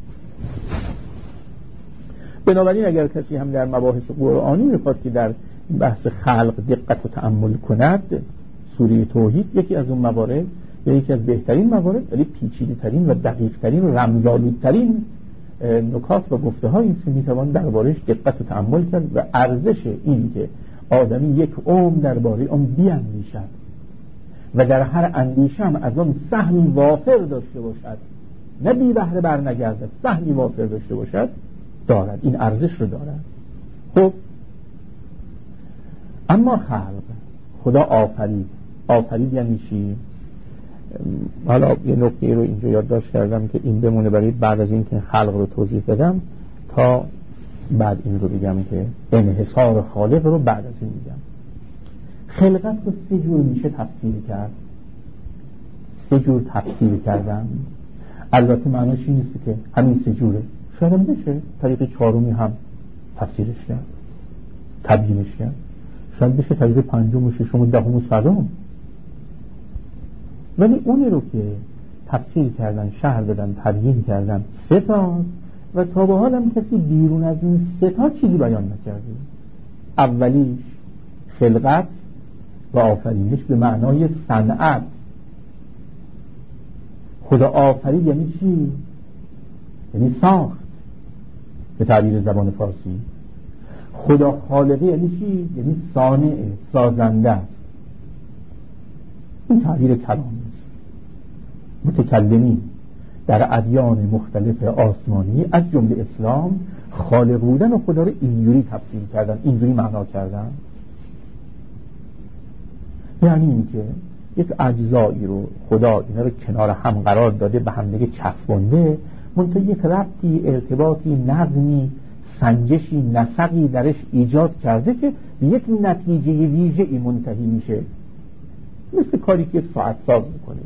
بنابراین اگر کسی هم در مباحث قرآنی میخواد که در بحث خلق دقت و تأمل کند، سوره توحید یکی از اون موارد یا یکی از بهترین موارد ولی پیچیده ترین و دقیق ترین و رمزآلود ترین نکات و گفته هایی است که میتوان دربارش دقت و تأمل کرد و ارزش این که آدمی یک عمر درباره آن بیاندیشد و در هر اندیشه هم از آن سهمی وافر داشته باشد، نه بی بهره بر نگردد، سهمی وافر داشته باشد، دارد. این ارزش رو دارد. خب اما خلق، خدا آفرید. آفرید یعنی چی؟ حالا یه نکته رو اینجا یادداشت کردم که این بمونه برای بعد از این که خلق رو توضیح بدم، تا بعد این رو بگم که انحصار خالق رو بعد از این میگم. خلقت رو سه جور میشه تفسیر کرد، سه جور تفسیر کردن. البته معناش این نیست که همین سه جوره، شاید هم بشه طریق چهارمی هم تفسیرش کرد، تبیینش کرد، شاید بشه طریق پنجم و ششم و دهم و صدم. ولی اونی رو که تفسیر کردن، شرح دادن، تبیین کردن سه تا، و تا به حال هم کسی بیرون از این سه تا چیزی بیان نکرده. اولیش خلقت و آفرینش به معنای صنعت. خدا آفرید یعنی چی؟ یعنی ساخت به تعبیر زبان فارسی. خدا خالقه یعنی چی؟ یعنی صانع، سازنده است. این تعبیر کلام است. متکلمین در ادیان مختلف آسمانی از جمله اسلام خالق بودن و خدا رو اینجوری تفسیر کردن، اینجوری معنا کردن. یعنی این که یک اجزایی رو خدا اینا رو کنار هم قرار داده، به هم دیگه چسبونده، منتها یک ربطی، ارتباطی، نظمی، سنجشی، نسقی درش ایجاد کرده که به یک نتیجه ویژه‌ای منتهی میشه. مثل کاری که یک ساعت ساز میکنه.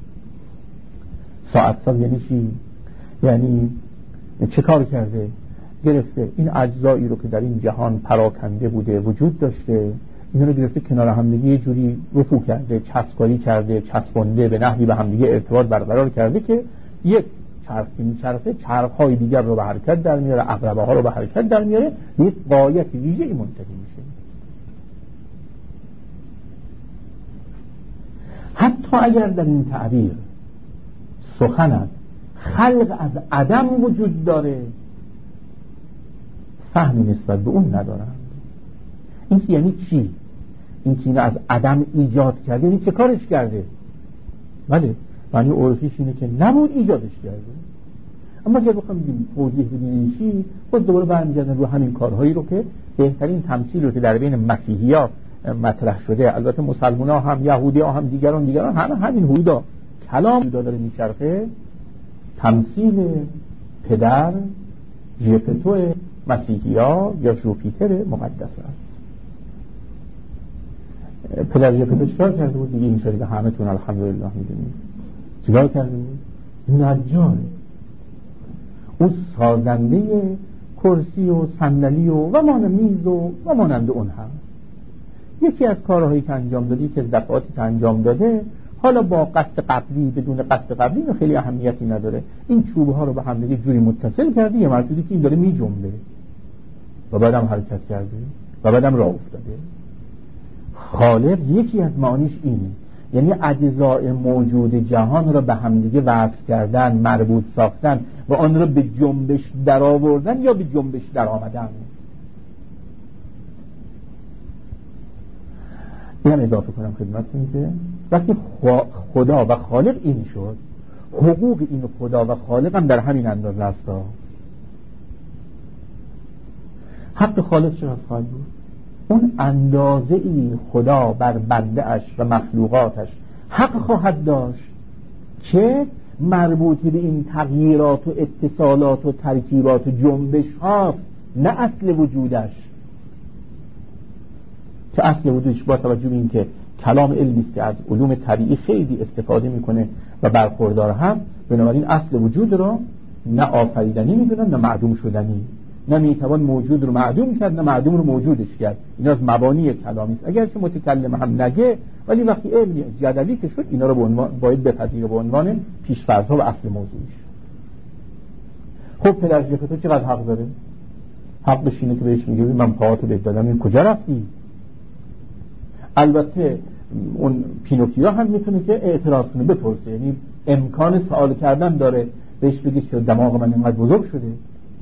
ساعت ساز یعنی چی؟ یعنی چه کار کرده؟ گرفته این اجزایی رو که در این جهان پراکنده بوده، وجود داشته، اینا رو گرفته کنار همدیگه یه جوری رفو کرده، چسبکاری کرده، چسبونده، به نحوی به همدیگه ارتباط برقرار کرده که یک چرخ که میچرخه چرخ‌های دیگر رو به حرکت در میاره، عقربه ها رو به حرکت در میاره، به یک غایت ویژه‌ای منتهی میشه. حتی اگر در این تعبیر سخن از خلق از عدم وجود داره، فهمی نسبت به اون ندارن. این یعنی چی؟ این که اینو از عدم ایجاد کرده، یعنی چه کارش کرده؟ بله، معنی عرفیش اینه که نبود ایجادش کرده. اما اگر بخوام بگیم توضیح بدیم این چی، باز دوباره برمیگردن رو همین کارهایی رو که بهترین تمثیل رو که در بین مسیحی‌ها مطرح شده، البته مسلمان‌ها هم، یهودی‌ها هم، دیگران دیگران همه همین هویدا کلام داره میچرخه. تمثیل پدر ژپتو مسیحی‌ها یا جوپیتر مقدس است. پدر ژپتو چیکار کرده بود؟ دیگه این شریک همه تون الحمدلله میدونید چیکار کرده بود؟ نجار، اون سازنده کرسی و صندلی و و مانند میز و و مانند اون هم. یکی از کارهایی که انجام داده، یکی از دفعاتی که انجام داده، حالا با قصد قبلی بدون قصد قبلی نه خیلی اهمیتی نداره، این چوبه ها رو به هم دیگه جوری متصل کرده، یه مرتبه که این داره میجنبه و بعدم حرکت کرده و بعدم راه افتاده. خالق یکی از معانیش اینه، یعنی اجزای موجود جهان را به هم دیگه وصل کردن، مربوط ساختن و آن را به جنبش در آوردن یا به جنبش در آمدن. اینم اضافه کنم خدمتتون که وقتی خدا و خالق این شد، حقوق این خدا و خالق هم در همین اندازه است. حق خالق چقدر خواهد بود؟ اون اندازه ای خدا بر بنده اش و مخلوقاتش حق خواهد داشت که مربوطی به این تغییرات و اتصالات و ترکیبات و جنبش هاست، نه اصل وجودش. که اصل وجودش با توجه به این که کلام علمی است که از علوم طبیعی خیلی استفاده میکنه و برخوردار هم، بنابراین اصل وجود رو نه آفریدنی میدونن نه معدوم شدنی، نه میتوان موجود رو معدوم کرد نه معدوم رو موجودش کرد. اینا از مبانی کلامی است، اگرچه متکلم هم نگه، ولی وقتی علمی جدلی که شد اینا رو به عنوان باید بپذیره به عنوان پیش‌فرض‌ها و اصل موضوعش. خب پدر ژپتو چقدر حق داره؟ حقش اینه که بهش میگه من پاهاتو بهت دادم، این کجا رفتی؟ البته اون پینوکیو هم میتونه که اعتراض کنه، بپرسه، یعنی امکان سوال کردن داره، بهش بگه که دماغ من اینقدر بزرگ شده.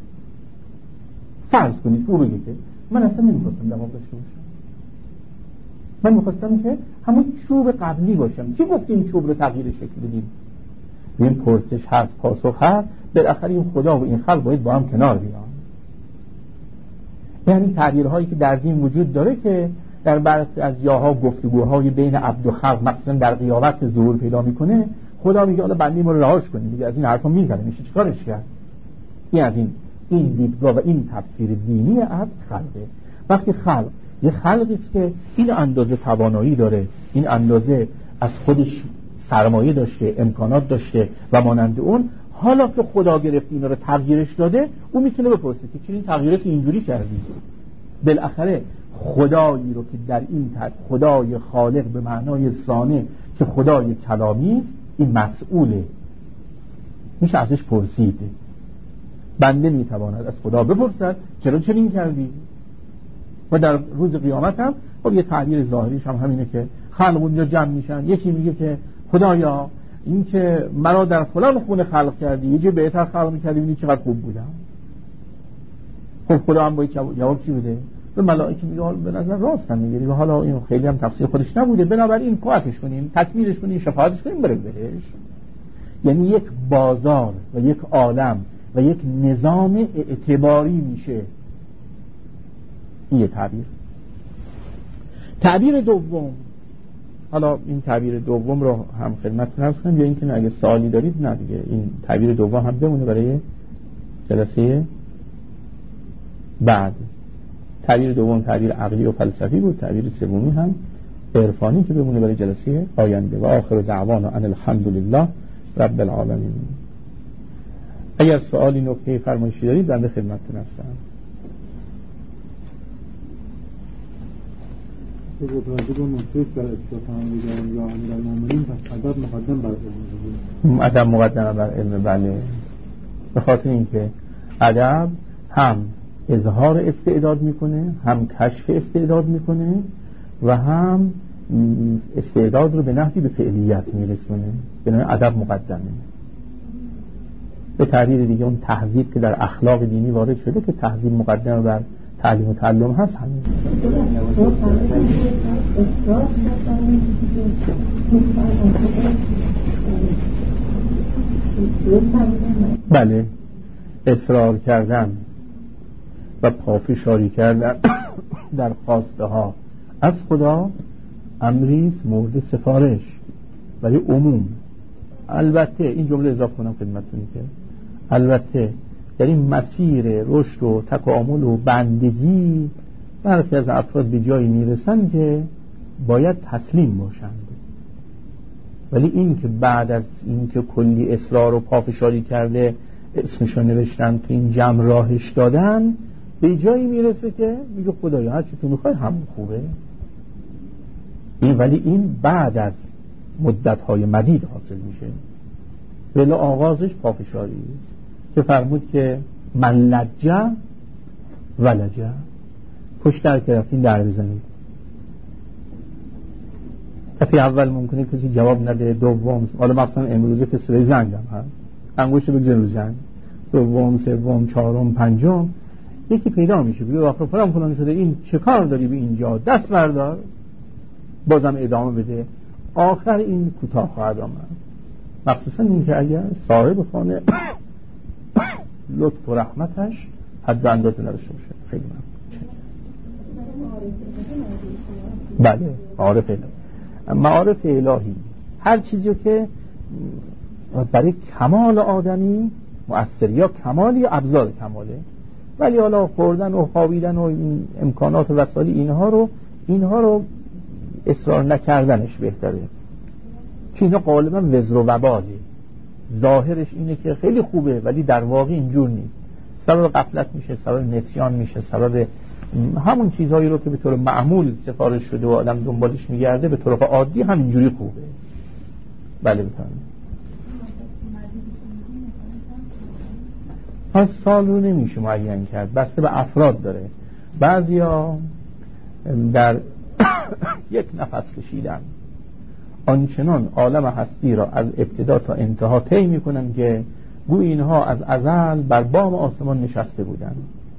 فرض کنید او بگه که من اصلا نمیخواستم دماغ داشته باشم، من میخواستم که همون چوب قبلی باشم. چی گفت این چوب رو تغییر شکل بدیم؟ این پرسش هست، پاسخ هست، بالاخره این خدا و این خلق باید با هم کنار بیان. یعنی تغییرهایی که در دین وجود داره که در برخی از جاها گفتگوهای بین عبد و خلق مثلا در قیامت ظهور پیدا میکنه، خدا میگه حالا بنده ما رو رهاش کنید دیگه، از این حرفا میزنه، میشه چیکارش کرد؟ این از این این دیدگاه و این تفسیر دینی از خلقه. وقتی خلق یه خلقی است که این اندازه توانایی داره، این اندازه از خودش سرمایه داشته، امکانات داشته و مانند اون، حالا که خدا گرفت اینا رو تغییرش داده، اون میتونه بپرسه که چرا این تغییرات اینجوری کردی؟ بالاخره خدایی رو که در این تد خدای خالق به معنای صانع که خدای کلامی است، این مسئوله، میشه ازش پرسید. بنده میتواند از خدا بپرسد چرا چنین کردی؟ و در روز قیامت هم خب یه تعبیر ظاهریش هم همینه که خلق اونجا جمع میشن، یکی میگه که خدایا این که مرا در فلان خونه خلق کردی، یه جای بهتر خلق میکردی، ببینی چقدر خوب بودم. خب خدا هم باید جواب چی بده؟ به ملائکه میگه به نظر راست هم میگیری و حالا این خیلی هم تفسیر خودش نبوده، بنابراین کمکش کنیم، تکمیلش کنیم، شفاعتش کنیم، بره بهش. یعنی یک بازار و یک عالم و یک نظام اعتباری میشه. این یه تعبیر. تعبیر دوم، حالا این تعبیر دوم رو هم خدمتتون عرض کنم یا اینکه نه اگه سوالی دارید نه دیگه این تعبیر دوم هم بمونه برای جلسه بعد. تعبیر دوم تعبیر عقلی و فلسفی بود، تعبیر سومی هم عرفانی که بمونه برای جلسه آینده. و آخر دعوانا ان الحمد لله رب العالمین. اگر سوالی نکته فرمایشی دارید بنده خدمتتون هستم. به متوجه به منطق در اصلاح فرمودن یا امیرالمومنین پس ادب مقدم بر علم، ادب مقدم بر علم. بله، به خاطر اینکه ادب هم اظهار استعداد میکنه، هم کشف استعداد میکنه و هم استعداد رو به نحوی به فعلیت میرسونه. بنابراین ادب مقدمه. به تعبیر دیگه اون تهذیب که در اخلاق دینی وارد شده که تهذیب مقدم بر تعلیم و تعلم هست همین. بله، اصرار کردن و پافشاری کردن در خواسته ها از خدا امریز مورد سفارش ولی عموم. البته این جمله اضافه کنم خدمتتون که البته در این مسیر رشد و تکامل و بندگی برخی از افراد به جایی میرسن که باید تسلیم باشند، ولی این که بعد از این که کلی اصرار و پافشاری کرده اسمشو نوشتن تو این جمع راهش دادن، به جایی میرسه که میگه خدایا هر چی تو میخوای همون خوبه. این ولی این بعد از مدت‌های مدید حاصل میشه، ولی آغازش پافشاری است که فرمود که من لجه ولجه، پشت در که رفتین در بزنید. دفعه اول ممکنه کسی جواب نده، دوم حالا مثلا امروزه که سری زنگ هم هست، انگوشت بگذار رو زنگ، دوم سوم چهارم پنجم یکی پیدا میشه بگه آخر فلان فلان شده، این چه کار داری به اینجا، دست بردار، بازم ادامه بده. آخر این کوتاه خواهد آمد، مخصوصا این که اگر صاحب خانه لطف و رحمتش حد و اندازه نداشته باشه. خیلی ممنون. بله، معارف الهی. معارف الهی هر چیزی که برای کمال آدمی مؤثر یا کمال یا ابزار کماله، ولی حالا خوردن و خوابیدن و این امکانات و وسایل اینها رو اینها رو اصرار نکردنش بهتره، که اینا غالبا وزر و وباله. ظاهرش اینه که خیلی خوبه ولی در واقع اینجور نیست، سبب غفلت میشه، سبب نسیان میشه، سبب همون چیزهایی رو که به طور معمول سفارش شده و آدم دنبالش میگرده به طور عادی همینجوری خوبه. بله بفرمایید. از سال رو نمیشه معین کرد، بسته به افراد داره. بعضیا در یک نفس کشیدن آنچنان عالم هستی را از ابتدا تا انتها طی میکنن که گوی اینها از ازل بر بام آسمان نشسته بودن،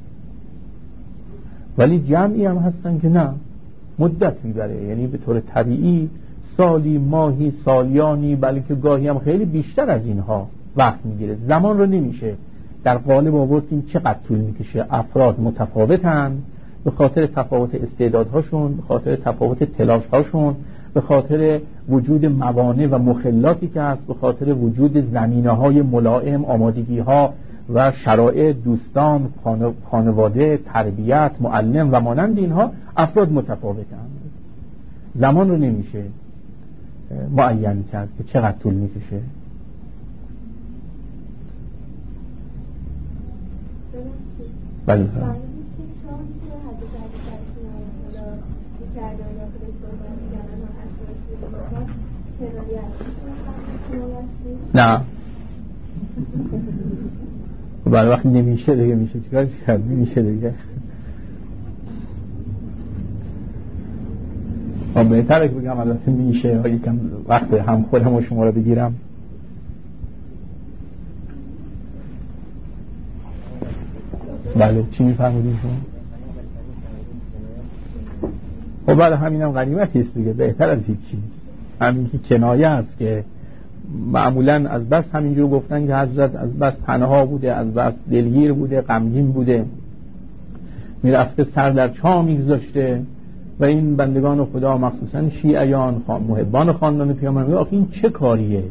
ولی جمعی هم هستن که نه، مدت میبره، یعنی به طور طبیعی سالی، ماهی، سالیانی، بلکه گاهی هم خیلی بیشتر از اینها وقت میگیره. زمان رو نمیشه در قالب آورد این چقدر طول میکشه. افراد متفاوتن، به خاطر تفاوت استعدادهاشون، به خاطر تفاوت تلاشهاشون، به خاطر وجود موانع و مخلاتی که هست، به خاطر وجود زمینه‌های ملائم، آمادگی‌ها و شرایط، دوستان، خانواده، تربیت، معلم و مانند اینها، افراد متفاوتند. زمان رو نمیشه معین کرد که چقدر طول میکشه. بله نه برای وقتی نمیشه دیگه میشه چیکار کرد؟ نمیشه دیگه. آه بهتره که بگم البته میشه، یکم وقت هم خودم و شما رو بگیرم. بله چی میفرمودین شما؟ خب بله همینم غنیمت است دیگه، بهتر از هیچ چیز. همین که کنایه است که معمولا از بس همینجور گفتن که حضرت از بس تنها بوده، از بس دلگیر بوده، غمگین بوده، میرفته سر در چاه میگذاشته و این بندگان خدا مخصوصا شیعیان محبان خاندان پیامبر میگه آخه این چه کاریه؟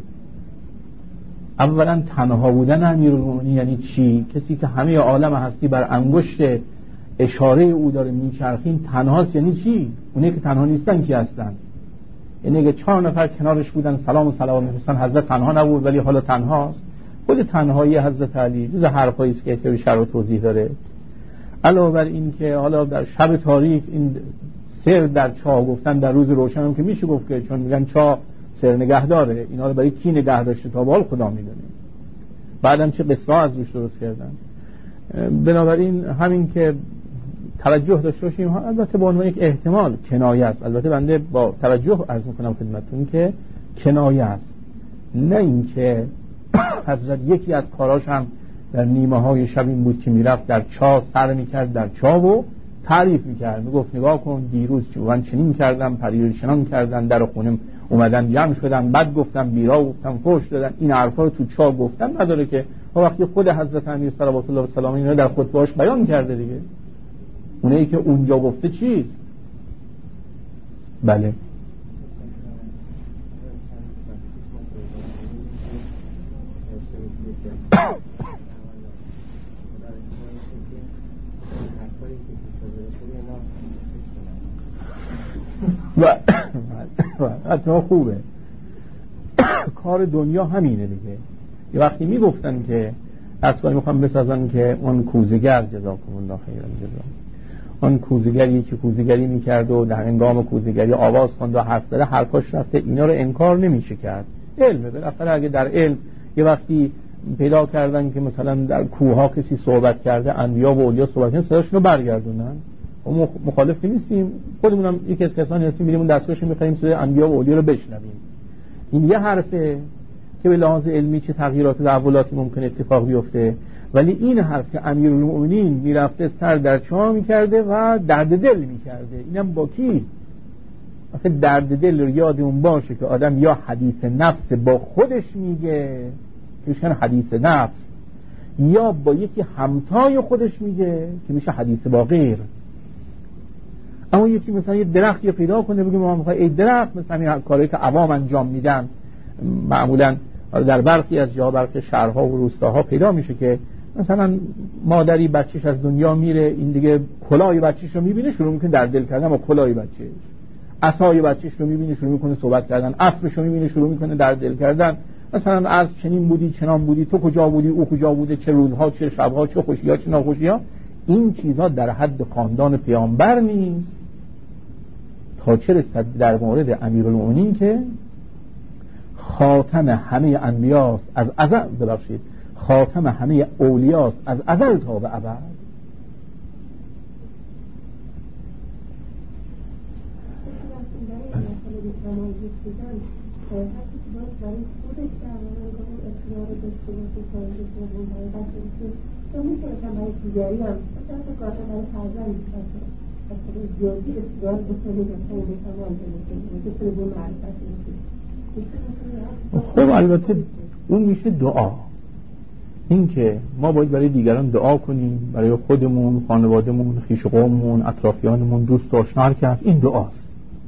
اولا تنها بودن امیرالمومنین یعنی چی؟ کسی که همه عالم هستی بر انگشت اشاره او داره میچرخین تنهاست یعنی چی؟ اونه که تنها نیستن کی هستن؟ یعنی اگه چهار نفر کنارش بودن سلام و سلام می‌فرستن حضرت تنها نبود ولی حالا تنهاست. خود تنهایی حضرت علی جز حرفایی است که احتیاج شرح و توضیح داره. علاوه بر این که حالا در شب تاریک این سر در چاه گفتن در روز روشن هم که میشه گفت که چون میگن چاه سر نگه داره، اینا رو برای کی نگه داشته تا به حال خدا میدونه. بعدم چه قصه از روش درست کردن. بنابراین همین که توجه داشته باشیم، البته با عنوان یک احتمال کنایه است. البته بنده با توجه عرض میکنم خدمتتون که کنایه است، نه اینکه حضرت یکی از کاراش هم در نیمه های شب این بود که میرفت در چاه سر میکرد در چاه و تعریف میکرد، میگفت نگاه کن دیروز من چنین کردم، پریور چنان کردن، در خونم اومدن جمع شدن، بعد گفتم بیرا گفتم فحش دادن، این حرفا رو تو چاه گفتن نداره که وقتی خود حضرت امیر صلوات الله و سلام اینا در خطبه‌اش بیان کرده دیگه. اونایی که اونجا گفته چیست؟ بله و حتما خوبه. کار دنیا همینه دیگه. یه وقتی میگفتن که اصلا میخوام بسازن که اون کوزگر جزاکم الله خیر الجزا، اون کوزگری که کوزگری میکرد و در هنگام کوزگری آواز خواند و حرف زده حرفاش رفته، اینا رو انکار نمیشه کرد. علمه. بالاخره اگه در علم یه وقتی پیدا کردن که مثلا در کوه کسی صحبت کرده، انبیا و اولیا صحبت کردن، صداشون رو برگردونن، ما مخالف نیستیم. خودمونم یکی از کسانی هستیم میریم اون دستگاهش میخوایم صدای انبیا و اولیا رو بشنویم. این یه حرفه که به لحاظ علمی چه تغییرات و تحولاتی ممکن اتفاق بیفته، ولی این حرف که امیرالمومنین میرفته سر در چاه میکرده و درد دل میکرده، اینم با کی؟ آخه درد دل رو یادمون باشه که آدم یا حدیث نفس با خودش میگه که میشه حدیث نفس، یا با یکی همتای خودش میگه که میشه حدیث با غیر. اما یکی مثلا یه درختی پیدا کنه بگه ما میخوای ای درخت، مثلا این کاری که عوام انجام میدن معمولا در برخی از جاها برخی شهرها و روستاها پیدا میشه که مثلا مادری بچهش از دنیا میره، این دیگه کلاهی بچهش رو میبینه شروع میکنه در دل کردن با کلاهی بچهش، عصای بچهش رو میبینه شروع میکنه صحبت کردن، اسبش رو میبینه شروع میکنه در دل کردن، مثلا از چنین بودی چنان بودی، تو کجا بودی او کجا بوده، چه روزها چه شبها چه خوشی‌ها چه ناخوشی‌ها. این چیزها در حد خاندان پیامبر نیست، تا چه رسد در مورد امیرالمومنین که خاتم همه انبیاست از ازل، ببخشید خاتم همه اولیاست از ازل تا به ابد. خب البته اون میشه دعا، این که ما باید برای دیگران دعا کنیم، برای خودمون، خانوادهمون، خویش و قوممون، اطرافیانمون، دوست و آشنا هر که هست، این دعاست.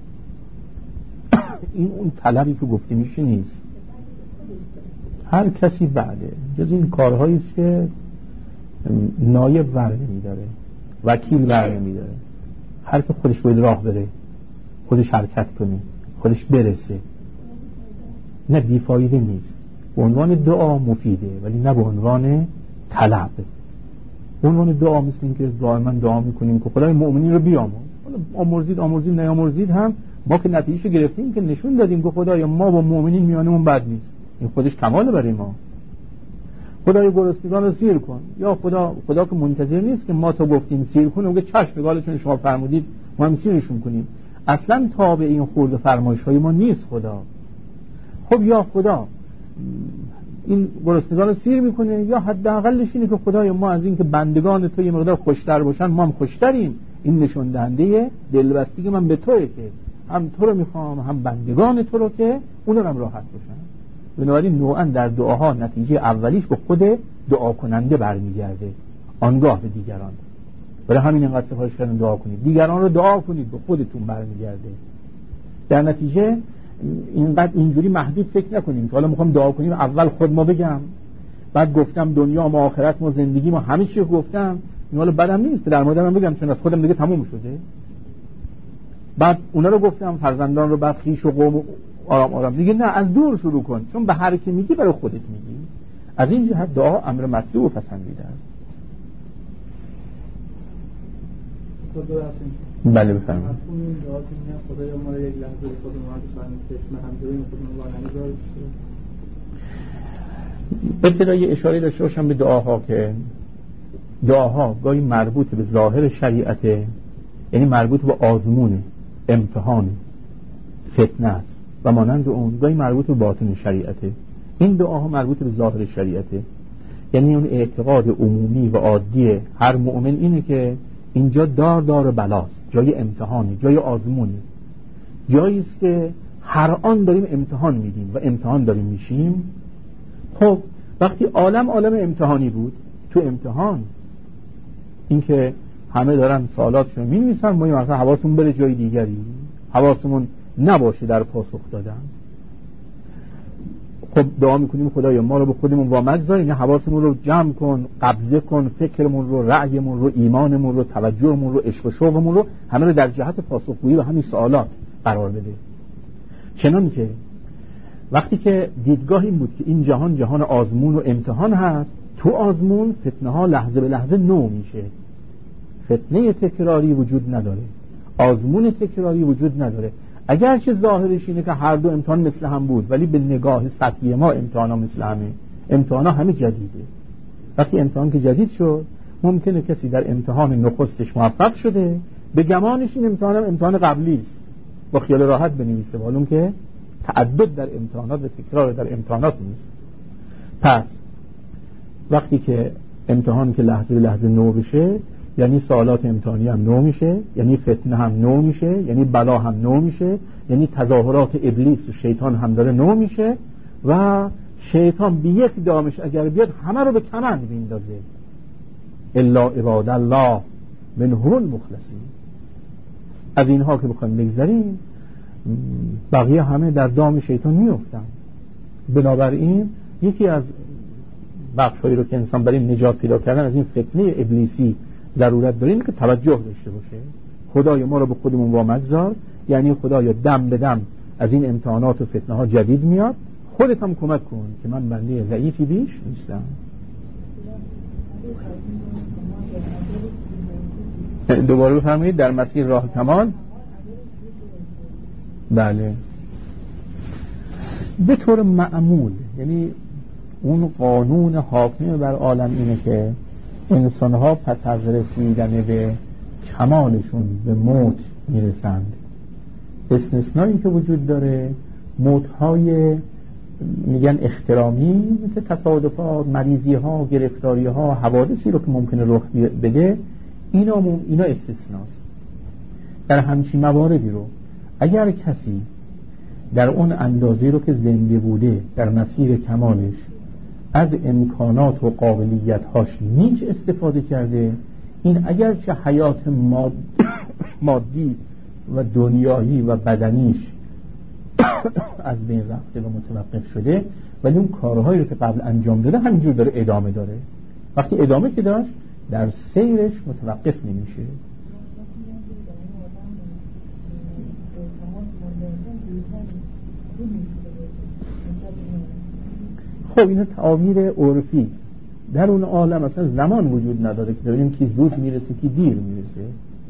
این اون طلبی که گفته میشه نیست. هر کسی بعده جز این کارهایی است که نایب ور نمیداره، وکیل ور نمیداره. هر که خودش باید راه بره، خودش حرکت کنه، خودش برسه، نه بیفایده نیست. به عنوان دعا مفیده ولی نه به عنوان طلب. به عنوان دعا مثل این که دائما دعا میکنیم که خدای مؤمنین رو بیامرز، آمرزید آمرزید نیامرزید هم ما که نتیجهشو گرفتیم که نشون دادیم که خدای ما با مؤمنین میانمون بد نیست. این خودش کماله برای ما. خدای گرسنگان رو سیر کن، یا خدا خدا که منتظر نیست که ما تا گفتیم سیر کن میگه چشم بگاله چون شما فرمودید ما هم سیرشون کنیم. اصلا تابع این خورد فرمایش های ما نیست خدا. خب یا خدا این گرسنگان رو سیر میکنه، یا حداقلش اینه که خدای ما از این که بندگان تو یه مقدار خوشتر باشن ما هم خوشتریم. این نشون دهنده دلبستگی من به توئه که هم تو رو میخوام هم بندگان تو رو که اونو هم راحت باشن. بنابراین نوعا در دعاها نتیجه اولیش به خود دعا کننده برمیگرده، آنگاه به دیگران. برای همین اینقدر سفارش کردن دعا کنید، دیگران رو دعا کنید، به خودتون برمیگرده. در نتیجه اینقدر اینجوری محدود فکر نکنیم که حالا میخوام دعا کنیم اول خود ما بگم، بعد گفتم دنیا ما آخرت ما زندگی ما همه چی گفتم، این حالا بدم نیست در موردم بگم چون از خودم دیگه تموم شده. بعد اونا رو گفتم، فرزندان رو، بعد خویش و قوم، آرام آرام دیگه نه، از دور شروع کن، چون به هر کی میگی برای خودت میگی. از این جهت دعا امر مطلوب و پسندیده است. بله بفرمایید. مفهوم دعا که خدایا ما رو یک لحظه به خود ما بسازید، چشم همدلی خودمون وانگذار کنید. ابتدای اشاره داشته باشم به دعاها که دعاها گاهی مربوط به ظاهر شریعته، یعنی مربوط به آزمون، امتحان، فتنه است و مانند اون. گاهی مربوط به باطن شریعته. این دعاها مربوط به ظاهر شریعته، یعنی اون اعتقاد عمومی و عادی هر مؤمن اینه که اینجا دار دار بلاست، جای امتحانی، جای آزمونی، جایی است که هر آن داریم امتحان میدیم و امتحان داریم میشیم. خب وقتی عالم عالم امتحانی بود، تو امتحان این که همه دارن سوالاتشون می‌نویسن، ما مثلا حواسمون بره جای دیگری، حواسمون نباشه در پاسخ دادن. خب دعا میکنیم خدایا ما رو به خودمون وامگذار، این حواسمون رو جمع کن، قبضه کن، فکرمون رو، رأیمون رو، ایمانمون رو، توجهمون رو، عشق و شوقمون رو همه رو در جهت پاسخگویی به همین سوالات قرار بده. چنان که وقتی که دیدگاه این بود که این جهان جهان آزمون و امتحان هست، تو آزمون فتنه ها لحظه به لحظه نو میشه. فتنه تکراری وجود نداره، آزمون تکراری وجود نداره. اگرچه ظاهرش اینه که هر دو امتحان مثل هم بود، ولی به نگاه سطحی ما امتحان ها مثل همه. امتحان ها همه جدیده. وقتی امتحان که جدید شد، ممکنه کسی در امتحان نخستش موفق شده به گمانش این امتحان هم امتحان قبلی است، با خیال راحت بنویسه، معلوم که تعدد در امتحانات و تکرار در امتحانات نیست. پس وقتی که امتحان که لحظه به لحظه نو بشه، یعنی سوالات امتحانی هم نو میشه، یعنی فتنه هم نو میشه، یعنی بلا هم نو میشه، یعنی تظاهرات ابلیس و شیطان هم داره نو میشه و شیطان بی یک دامش اگر بیاد همه رو به کمند بیندازه. الا عباد الله منهم المخلصین. از اینها که بخوایم بگذاریم، بقیه همه در دام شیطان میافتن. بنابراین یکی از بخش‌هایی رو که انسان برای نجات پیدا کردن از این فتنه ابلیسی ضرورت داره اینه که توجه داشته باشه. خدای ما رو به خودمون وامگذار، یعنی خدایا دم به دم از این امتحانات و فتنه ها جدید میاد، خودت هم کمک کن که من بنده ضعیفی بیش نیستم. دوباره بفرمایید. در مسیر راه کمال. بله، به طور معمول، یعنی اون قانون حاکم بر عالم اینه که انسان‌ها پس از رسیدن به کمالشون به موت میرسند. استثنایی که وجود داره موت‌های میگن احترامی، مثل تصادفات، مریضی‌ها، گرفتاری‌ها، حوادثی رو که ممکنه رخ بده، اینا اینا استثناست. در همچین مواردی رو اگر کسی در اون اندازه رو که زنده بوده در مسیر کمالش از امکانات و قابلیت‌هاش نیچ استفاده کرده. این اگرچه حیات ماد... مادی و دنیایی و بدنیش از بین رفته و متوقف شده، ولی اون کارهایی رو که قبل انجام داده همینجور داره ادامه داره. وقتی ادامه که داشت در سیرش متوقف نمیشه. خب اینو تعابیر عرفی. در اون عالم اصلا زمان وجود نداره که ببینیم کی زود میرسه کی دیر میرسه.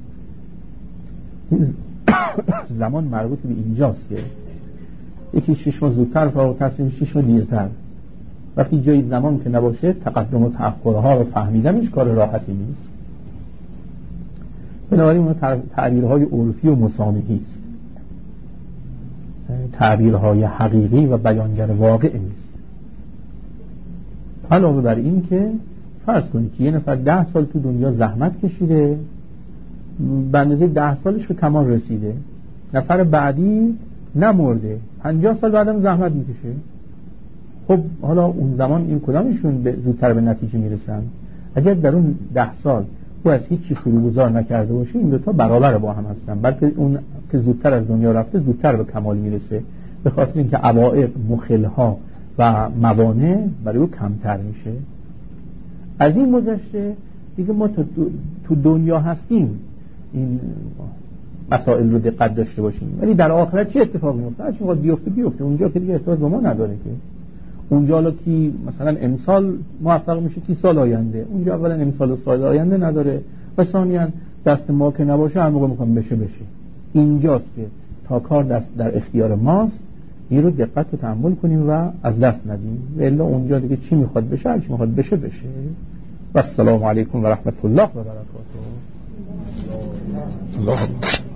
زمان مربوط به اینجاست که یکی شش ماه زودتر فارغ التحصیل، شش ماه دیرتر. وقتی جای زمان که نباشه تقدم و تأخرها رو فهمیدنش کار راحتی نیست. بنابراین اون تعبیرهای عرفی و مسامحی است، تعبیرهای حقیقی و بیانگر واقع نیست. علاوه بر این که فرض کنید که یه نفر ده سال تو دنیا زحمت کشیده، به اندازه ده سالش به کمال رسیده، نفر بعدی نمرده، پنجاه سال بعدم زحمت میکشه. خب حالا اون زمان این کدامشون به زودتر به نتیجه میرسن؟ اگر در اون ده سال او از هیچی فروگذار نکرده باشه، این دوتا برابر با هم هستن، بلکه اون که زودتر از دنیا رفته زودتر به کمال میرسه، به خاطر اینکه عوائق، مخلها و موانع برای او کمتر میشه. از این گذشته دیگه ما تو دنیا هستیم این مسائل رو دقت داشته باشیم، ولی در آخرت چه اتفاقی میفته؟ هر چی میخواد بیفته بیفته، اونجا که دیگه ارتباط با ما نداره که. اونجا حالا کی مثلا امسال موفق میشه کی سال آینده، اونجا اولا امسال و سال آینده نداره و ثانیاً دست ما که نباشه هر موقع میخوام بشه بشه. اینجاست که تا کار دست در اختیار ماست این رو دقت و تأمل کنیم و از دست ندیم، و الا اونجا دیگه چی میخواد بشه هر چی میخواد بشه بشه. و السلام علیکم و رحمت الله و برکاته. الله